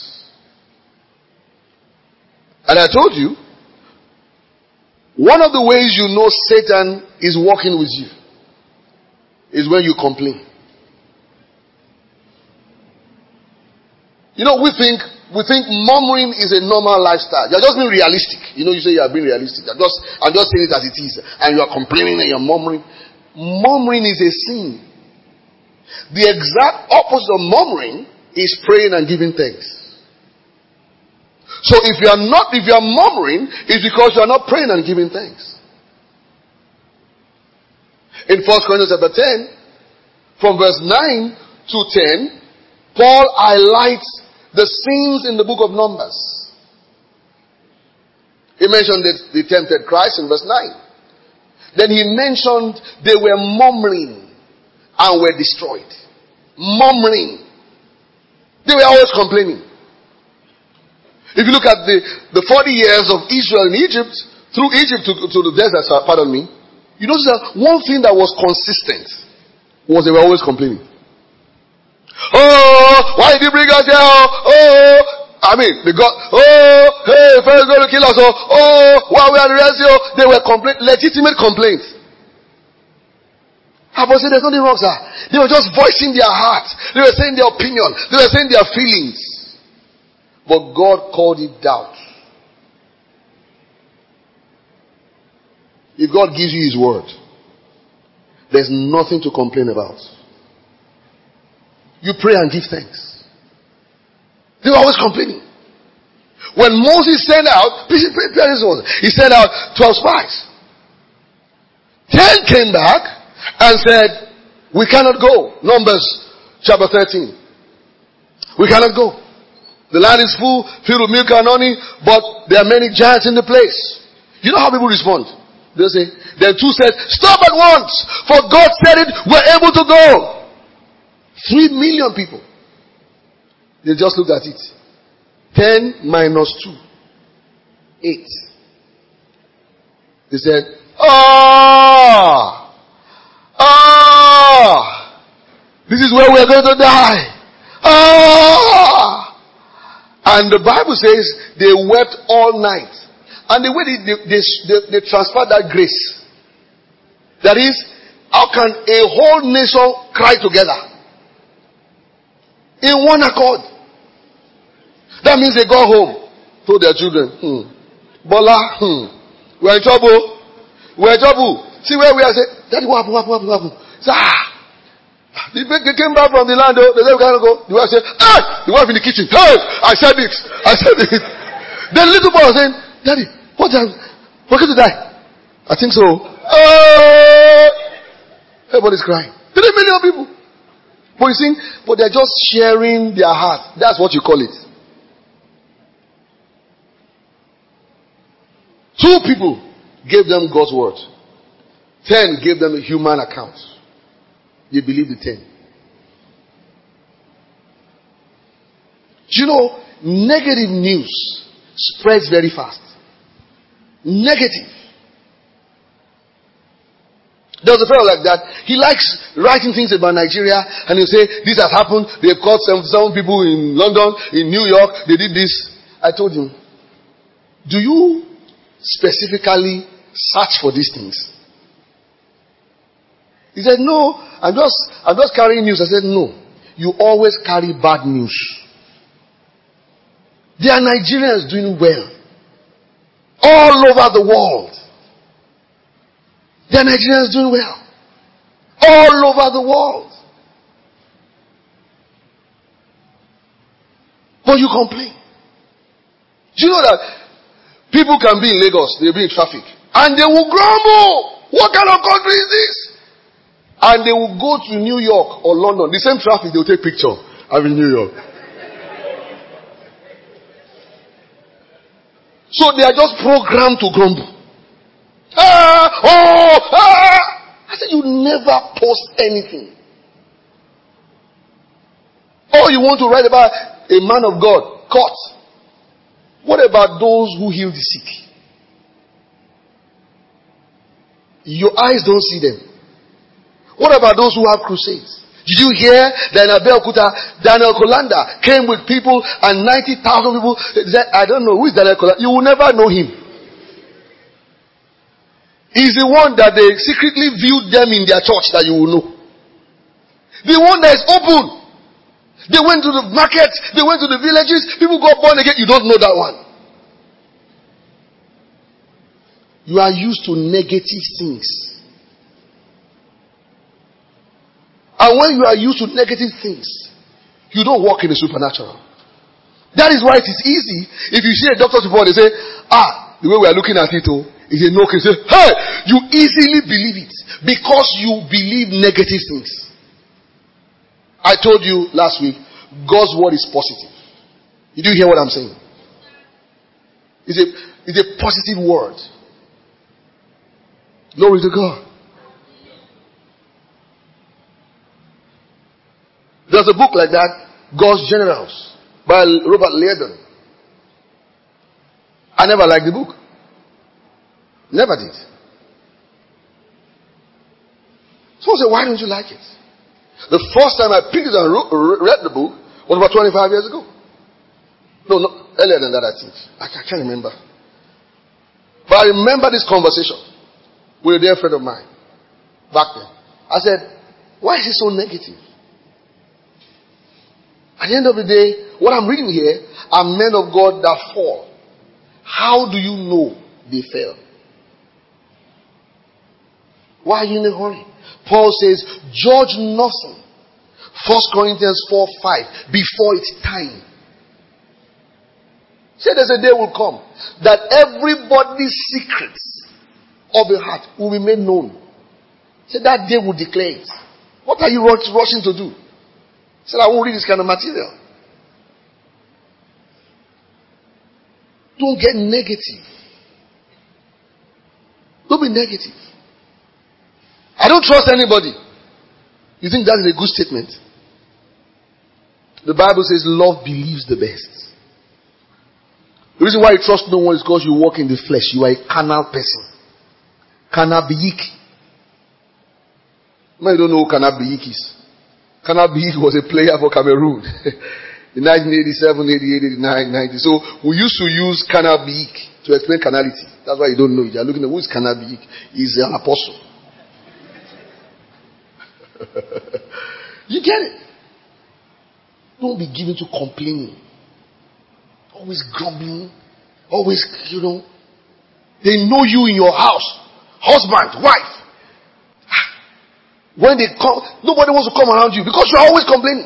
And I told you, one of the ways you know Satan is working with you is when you complain. You know, we think murmuring is a normal lifestyle. You're just being realistic. You know, you say you are being realistic. I'm just saying it as it is. And you are complaining and you're murmuring. Murmuring is a sin. The exact opposite of murmuring is praying and giving thanks. So if you are murmuring, it's because you are not praying and giving thanks. In 1 Corinthians chapter 10, from verse 9 to 10, Paul highlights the sins in the book of Numbers. He mentioned that they tempted Christ in verse 9. Then he mentioned they were murmuring and were destroyed. Murmuring. They were always complaining. If you look at the 40 years of Israel in Egypt, through Egypt to the desert, you notice that one thing that was consistent was they were always complaining. Oh, why did you bring us here? Oh, they got, hey, Pharaoh's going to kill us. Why we are the rest here? They were legitimate complaints. I was saying there's nothing wrong, sir. They were just voicing their heart. They were saying their opinion. They were saying their feelings. But God called it doubt. If God gives you His word, there's nothing to complain about. You pray and give thanks. They were always complaining. When Moses sent out, he sent out 12 spies. 10 came back and said, we cannot go. Numbers chapter 13. We cannot go. The land is full, filled with milk and honey, but there are many giants in the place. You know how people respond? They say, then 2 said, stop at once, for God said it, we're able to go. 3 million people. They just looked at it. 10 minus 2. 8. They said, this is where we're going to die. And the Bible says they wept all night. And the way they transferred that grace. That is, how can a whole nation cry together? In one accord. That means they go home, told their children, Bola, we're in trouble. We're in trouble. See where we are saying, Daddy, what happened? They came back from the land, they said, we cannot go. The wife said, the wife in the kitchen, hey, I said it. Then the little boy was saying, Daddy, we're going to die. I think so. Everybody's crying. 3 million people. But you see, but they're just sharing their heart. That's what you call it. 2 people gave them God's word. 10 gave them a human account. They believe the 10. Do you know, negative news spreads very fast. Negative. There's a fellow like that. He likes writing things about Nigeria, and he'll say, this has happened. They've caught 77 people in London, in New York. They did this. I told him, do you specifically search for these things? He said, no, I'm just carrying news. I said, no. You always carry bad news. There are Nigerians doing well. All over the world. There are Nigerians doing well. All over the world. But you complain. Do you know that people can be in Lagos, they'll be in traffic, and they will grumble. What kind of country is this? And they will go to New York or London. The same traffic, they'll take picture. I'm in New York. So they are just programmed to grumble. I said, you never post anything. Oh, you want to write about a man of God caught. What about those who heal the sick? Your eyes don't see them. What about those who have crusades? Did you hear that in Abeokuta, Daniel Kolanda came with people and 90,000 people said, I don't know, who is Daniel Kolanda? You will never know him. He's the one that they secretly viewed them in their church that you will know. The one that is open. They went to the markets, they went to the villages, people got born again. You don't know that one. You are used to negative things. And when you are used to negative things, you don't walk in the supernatural. That is why it is easy. If you see a doctor's report, they say, the way we are looking at it, is a no case. Say, hey, you easily believe it because you believe negative things. I told you last week, God's word is positive. Did you hear what I'm saying? It's a positive word. Glory to God. There's a book like that, God's Generals, by Robert Liardon. I never liked the book. Never did. Someone said, why don't you like it? The first time I picked it and read the book was about 25 years ago. No, earlier than that, I think. I can't remember. But I remember this conversation with a dear friend of mine back then. I said, why is it so negative? At the end of the day, what I'm reading here are men of God that fall. How do you know they fell? Why are you in a hurry? Paul says, judge nothing. 1 Corinthians 4:5, before its time. Say there's a day will come that everybody's secrets of the heart will be made known. Say that day will declare it. What are you rushing to do? Say I won't read this kind of material. Don't get negative. Don't be negative. I don't trust anybody. You think that is a good statement? The Bible says love believes the best. The reason why you trust no one is because you walk in the flesh. You are a carnal person. Kanabiyik. You don't know who Kanabiyik is. Kanabiyik was a player for Cameroon. In 1987, 88, 89, 90. So we used to use Kanabiyik to explain carnality. That's why you don't know it. You're looking at who is Kanabiyik. He's an apostle. You get it? Don't be given to complaining. Always grumbling. Always, they know you in your house. Husband, wife. When they come, nobody wants to come around you because you're always complaining.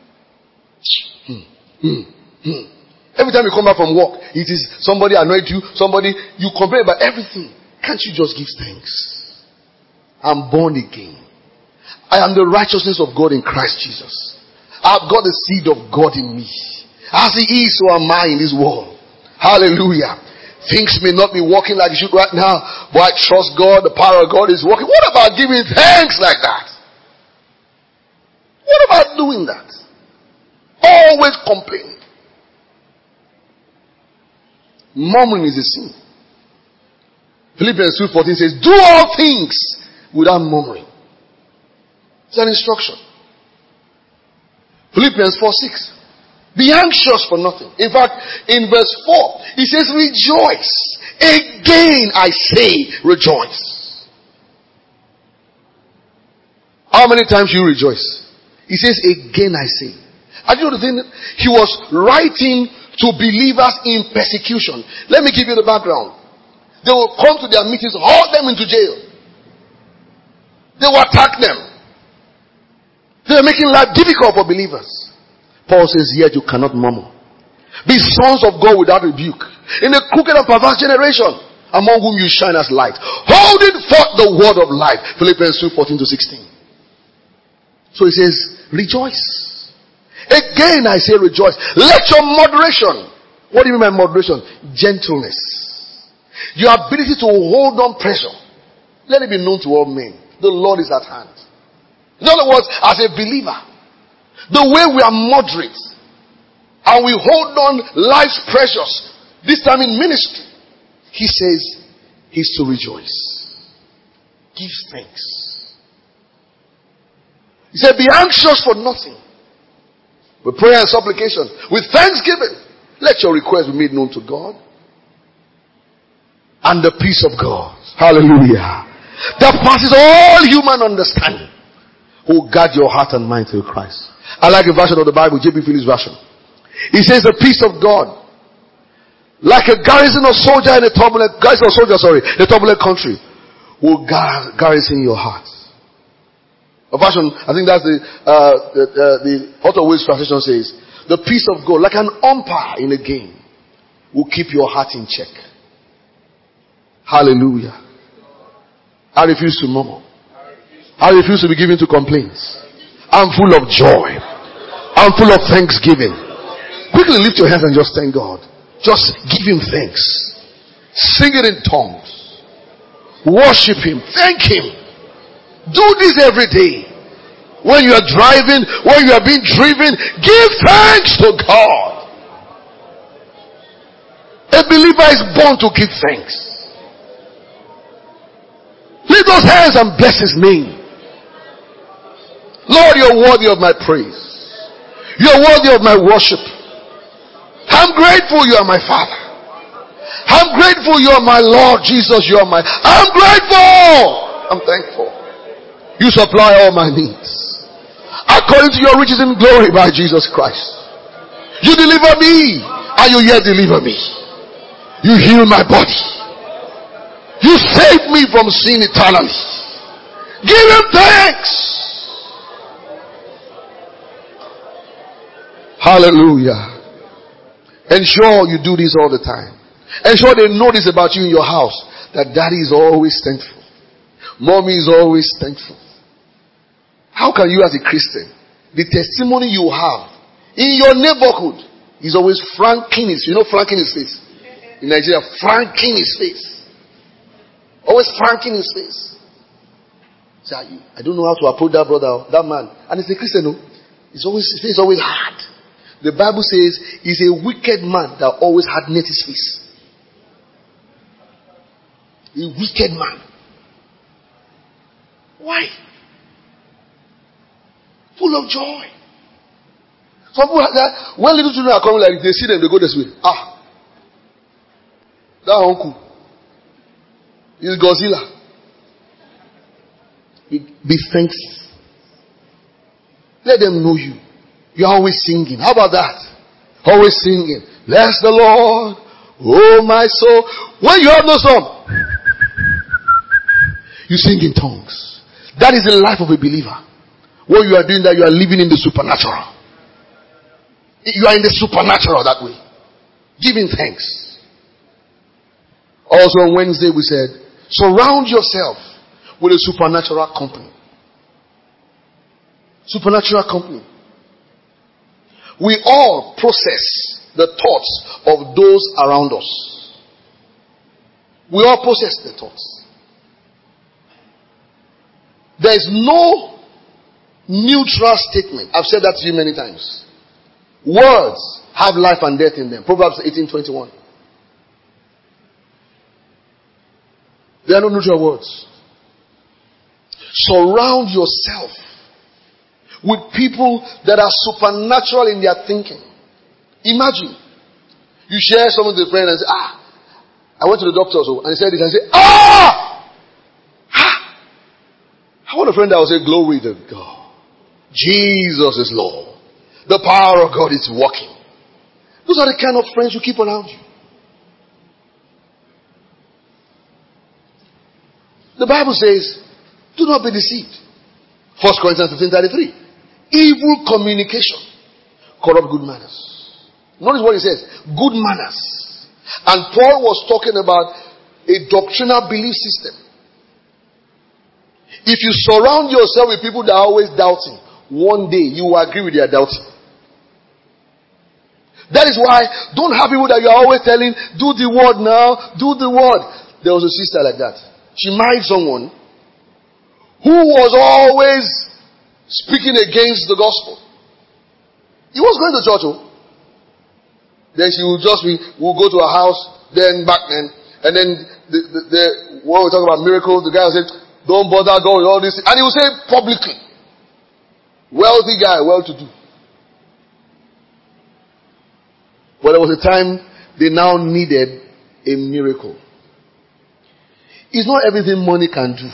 Every time you come back from work, it is somebody annoyed you, you complain about everything. Can't you just give thanks? I'm born again. I am the righteousness of God in Christ Jesus. I've got the seed of God in me. As He is, so am I in this world. Hallelujah. Things may not be working like it should right now, but I trust God. The power of God is working. What about giving thanks like that? What about doing that? Always complaining. Murmuring is a sin. Philippians 2:14 says, do all things without murmuring. It's an instruction. Philippians 4:6. Be anxious for nothing. In fact, in verse 4, he says, rejoice. Again I say, rejoice. How many times you rejoice? He says, again I say. And you know the thing? He was writing to believers in persecution. Let me give you the background. They will come to their meetings, haul them into jail. They will attack them. They are making life difficult for believers. Paul says, yet you cannot murmur. Be sons of God without rebuke. In a crooked and perverse generation, among whom you shine as light, holding forth the word of life. Philippians 2:14-16. So he says, rejoice. Again I say rejoice. Let your moderation. What do you mean by moderation? Gentleness. Your ability to hold on pressure. Let it be known to all men. The Lord is at hand. In other words, as a believer, the way we are moderate and we hold on life's pressures, this time in ministry, he says he's to rejoice. Give thanks. He said, be anxious for nothing. With prayer and supplication, with thanksgiving, let your requests be made known to God. And the peace of God, hallelujah, that passes all human understanding, will guard your heart and mind through Christ. I like a version of the Bible, J.B. Phillips' version. He says the peace of God, like a garrison of soldier in a turbulent country, will garrison your heart. A version, I think that's the Otto Wills translation says, the peace of God, like an umpire in a game, will keep your heart in check. Hallelujah. I refuse to murmur. I refuse to be given to complaints. I'm full of joy. I'm full of thanksgiving. Quickly lift your hands and just thank God. Just give Him thanks. Sing it in tongues. Worship Him. Thank Him. Do this every day. When you are driving, when you are being driven, give thanks to God. A believer is born to give thanks. Lift those hands and bless His name. Lord, you're worthy of my praise. You're worthy of my worship. I'm grateful you are my Father. I'm grateful you are my Lord Jesus. I'm grateful. I'm thankful. You supply all my needs according to your riches in glory by Jesus Christ. You deliver me and you yet deliver me. You heal my body. You save me from sin eternally. Give Him thanks. Hallelujah. Ensure you do this all the time. Ensure they know this about you in your house, that daddy is always thankful. Mommy is always thankful. How can you as a Christian, the testimony you have in your neighborhood is always franking his, franking his face. In Nigeria, franking his face. Always franking his face. Say, I don't know how to approach that brother, that man. And it's a Christian, no? His face is always hard. The Bible says he's a wicked man that always hardened his face. A wicked man. Why? Full of joy. Some people have that. When little children are coming like they see them, they go this way. That uncle is Godzilla. Be thankful. Let them know you. You're always singing. How about that? Always singing. Bless the Lord, oh my soul. When you have no song, you sing in tongues. That is the life of a believer. What you are doing, that you are living in the supernatural. You are in the supernatural that way. Giving thanks. Also on Wednesday we said, surround yourself with a supernatural company. Supernatural company. We all process the thoughts of those around us. We all process the thoughts. There is no neutral statement. I've said that to you many times. Words have life and death in them. Proverbs 18:21. There are no neutral words. Surround yourself with people that are supernatural in their thinking. Imagine you share something with a friend and say, I went to the doctor and he said this, and say, I want a friend that will say, glory to God. Jesus is Lord. The power of God is working. Those are the kind of friends you keep around you. The Bible says, do not be deceived. 1 Corinthians 15:33. Evil communication corrupt good manners. Notice what he says. Good manners. And Paul was talking about a doctrinal belief system. If you surround yourself with people that are always doubting, one day you will agree with their doubting. That is why don't have people that you are always telling, do the word now, do the word. There was a sister like that. She married someone who was always speaking against the gospel. He was going to church. Then she would just we'll go to her house, then back then, and then when we talk about miracles, the guy would say, don't bother God with all this. And he would say publicly, wealthy guy, well-to-do. But there was a time they now needed a miracle. It's not everything money can do.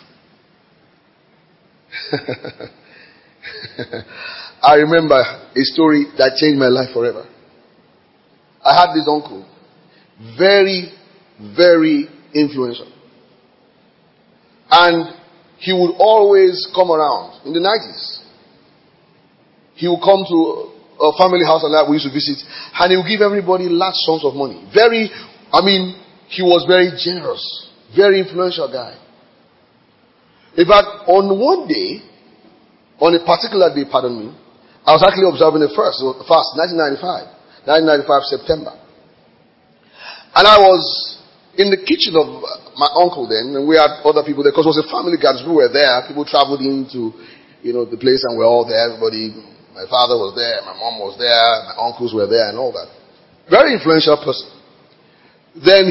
I remember a story that changed my life forever. I had this uncle, very, very influential. And he would always come around in the 90s. He would come to a family house and we used to visit, and he would give everybody large sums of money. He was very generous, very influential guy. In fact, on one day, on a particular day, I was actually observing the fast, 1995 September. And I was in the kitchen of my uncle then, and we had other people there, because it was a family gathering. We were there, people traveled into, the place, and we're all there, everybody. My father was there, my mom was there, my uncles were there, and all that. Very influential person. Then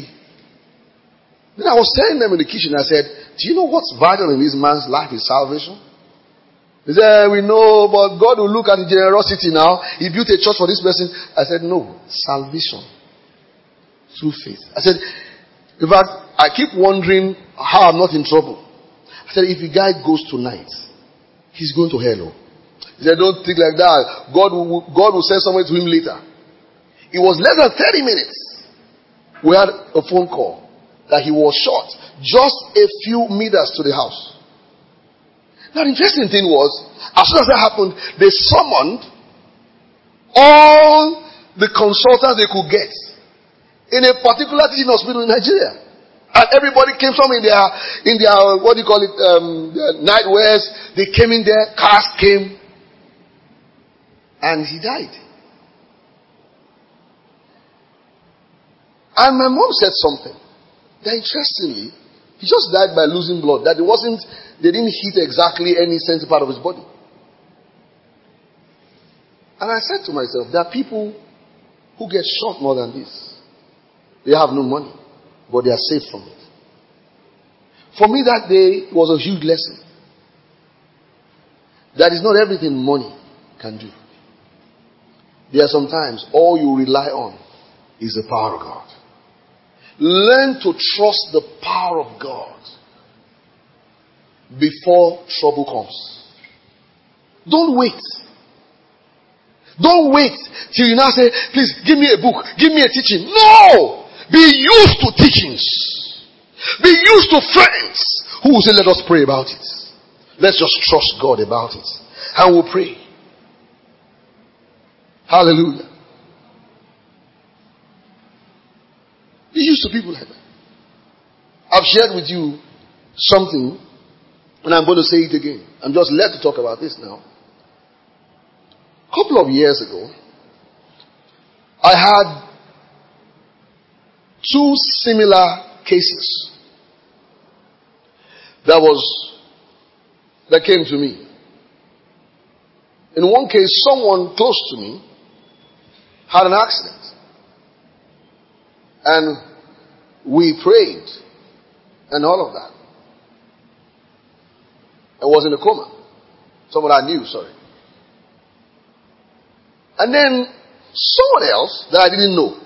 I was telling them in the kitchen, I said, do you know what's vital in this man's life is salvation? They said, we know, but God will look at the generosity now. He built a church for this person. I said, no, salvation. Through faith. I said, in fact, I keep wondering how I'm not in trouble. I said, if the guy goes tonight, he's going to hell. He said, don't think like that. God will send someone to him later. It was less than 30 minutes. We had a phone call that he was shot just a few meters to the house. Now the interesting thing was, as soon as that happened, they summoned all the consultants they could get in a particular teaching hospital in Nigeria. And everybody came from in their their night wears. They came in there, cars came, and he died. And my mom said something that interestingly, he just died by losing blood. That they didn't hit exactly any sensitive part of his body. And I said to myself, there are people who get shot more than this. They have no money, but they are safe from it. For me that day was a huge lesson. That is not everything money can do. There are sometimes all you rely on is the power of God. Learn to trust the power of God before trouble comes. Don't wait. Don't wait till you now say, please give me a book, give me a teaching. No! Be used to teachings. Be used to friends who will say, let us pray about it. Let's just trust God about it. And we'll pray. Hallelujah. Be used to people like that. I've shared with you something, and I'm going to say it again. I'm just led to talk about this now. A couple of years ago, I had two similar cases that came to me. In one case, someone close to me had an accident. And we prayed and all of that. I was in a coma. Someone I knew, sorry. And then someone else that I didn't know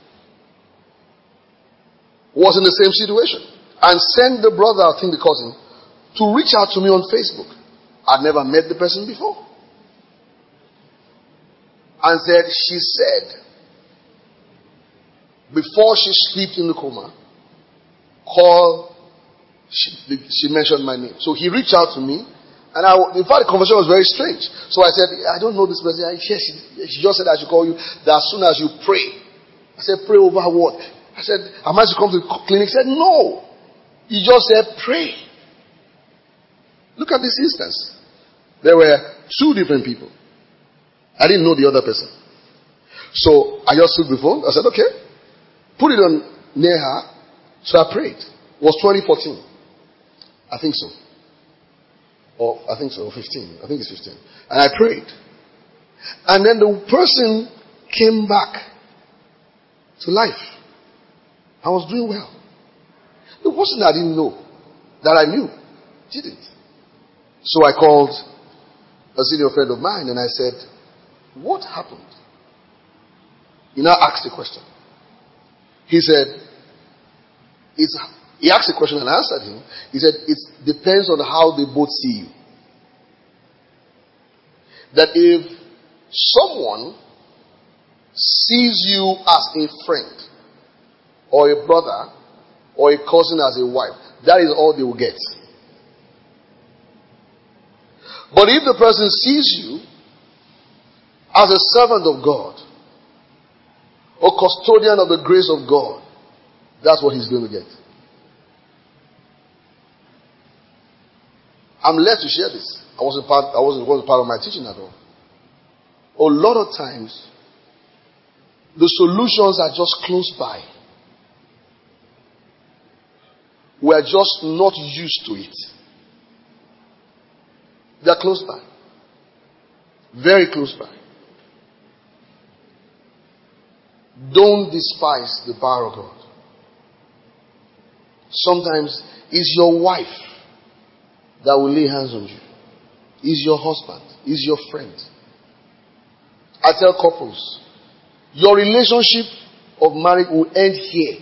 was in the same situation and sent the brother, I think the cousin, to reach out to me on Facebook. I'd never met the person before. And she said, before she slipped in the coma, she mentioned my name. So he reached out to me, and in fact the conversation was very strange. So I said, I don't know this person. She just said I should call you that as soon as you pray. I said, pray over what? I said, am I to come to the clinic? He said, no. He just said, pray. Look at this instance. There were two different people. I didn't know the other person. So I just took the phone. I said, okay. Put it on near her. So I prayed. It was 2014. I think so. Or 15. I think it's 15. And I prayed. And then the person came back to life. I was doing well. The person I didn't know, that I knew, didn't. So I called a senior friend of mine and I said, what happened? He now asked the question. He said, he asked the question and I answered him. He said, it depends on how they both see you. That if someone sees you as a friend, or a brother, or a cousin as a wife, that is all they will get. But if the person sees you as a servant of God, or custodian of the grace of God, that's what he's going to get. I'm led to share this. I wasn't part of my teaching at all. A lot of times, the solutions are just close by. We are just not used to it. They are close by. Very close by. Don't despise the power of God. Sometimes it's your wife that will lay hands on you. It's your husband. It's your friend. I tell couples, your relationship of marriage will end here.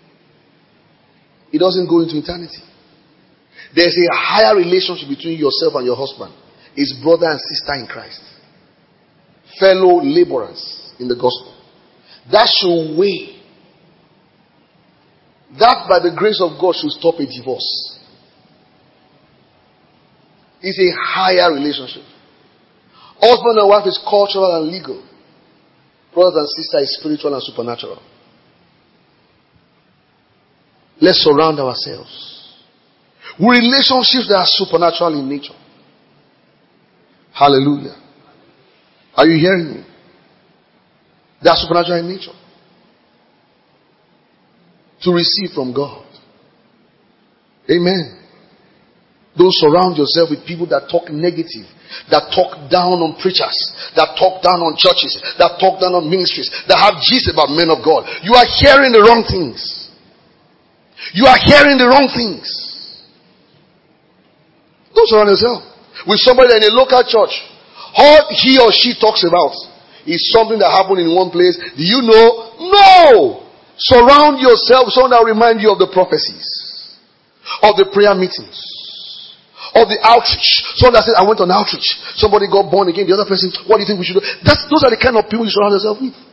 It doesn't go into eternity. There's a higher relationship between yourself and your husband. It's brother and sister in Christ. Fellow laborers in the gospel. That should weigh. That by the grace of God should stop a divorce. It's a higher relationship. Husband and wife is cultural and legal. Brother and sister is spiritual and supernatural. Let's surround ourselves with relationships that are supernatural in nature. Hallelujah. Are you hearing me? They are supernatural in nature. To receive from God. Amen. Don't surround yourself with people that talk negative, that talk down on preachers, that talk down on churches, that talk down on ministries, that have gist about men of God. You are hearing the wrong things. You are hearing the wrong things. Don't surround yourself with somebody in a local church. All he or she talks about is something that happened in one place. Do you know? No! Surround yourself with someone that will remind you of the prophecies, of the prayer meetings, of the outreach. Someone that said, I went on outreach. Somebody got born again. The other person, what do you think we should do? Those are the kind of people you surround yourself with.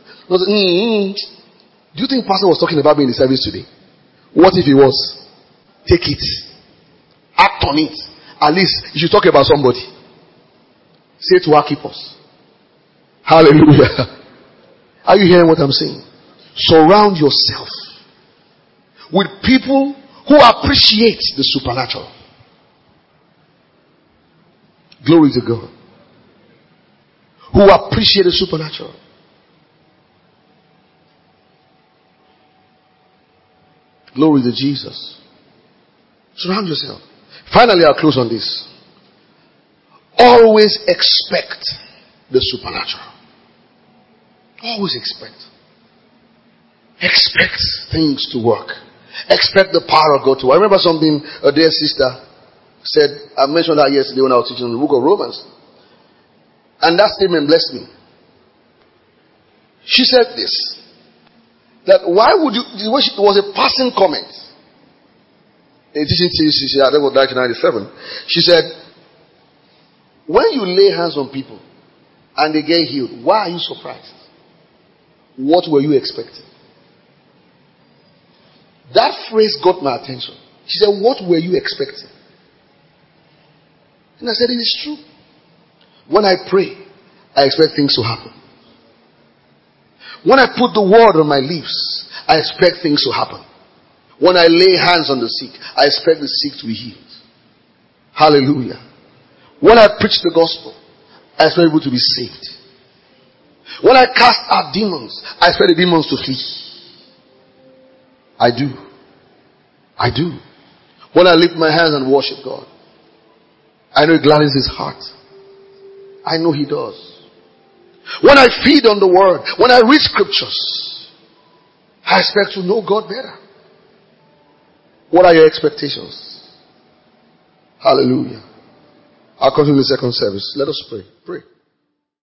Do you think Pastor was talking about me in the service today? What if he was? Take it. Act on it. At least you should talk about somebody. Say to our keepers. Hallelujah. Are you hearing what I'm saying? Surround yourself with people who appreciate the supernatural. Glory to God. Who appreciate the supernatural. Glory to Jesus. Surround yourself. Finally, I'll close on this. Always expect the supernatural. Always expect. Expect things to work. Expect the power of God to work. I remember something a dear sister said. I mentioned that yesterday when I was teaching in the book of Romans. And that statement blessed me. She said this. That why would you, it was a passing comment. In teaching CCC, I think it was 1997. She said, when you lay hands on people and they get healed, why are you surprised? What were you expecting? That phrase got my attention. She said, what were you expecting? And I said, it is true. When I pray, I expect things to happen. When I put the word on my lips, I expect things to happen. When I lay hands on the sick, I expect the sick to be healed. Hallelujah. When I preach the gospel, I expect people to be saved. When I cast out demons, I expect the demons to flee. I do. I do. When I lift my hands and worship God, I know it gladdens his heart. I know he does. When I feed on the word, when I read scriptures, I expect to know God better. What are your expectations? Hallelujah. I'll continue the second service. Let us pray. Pray.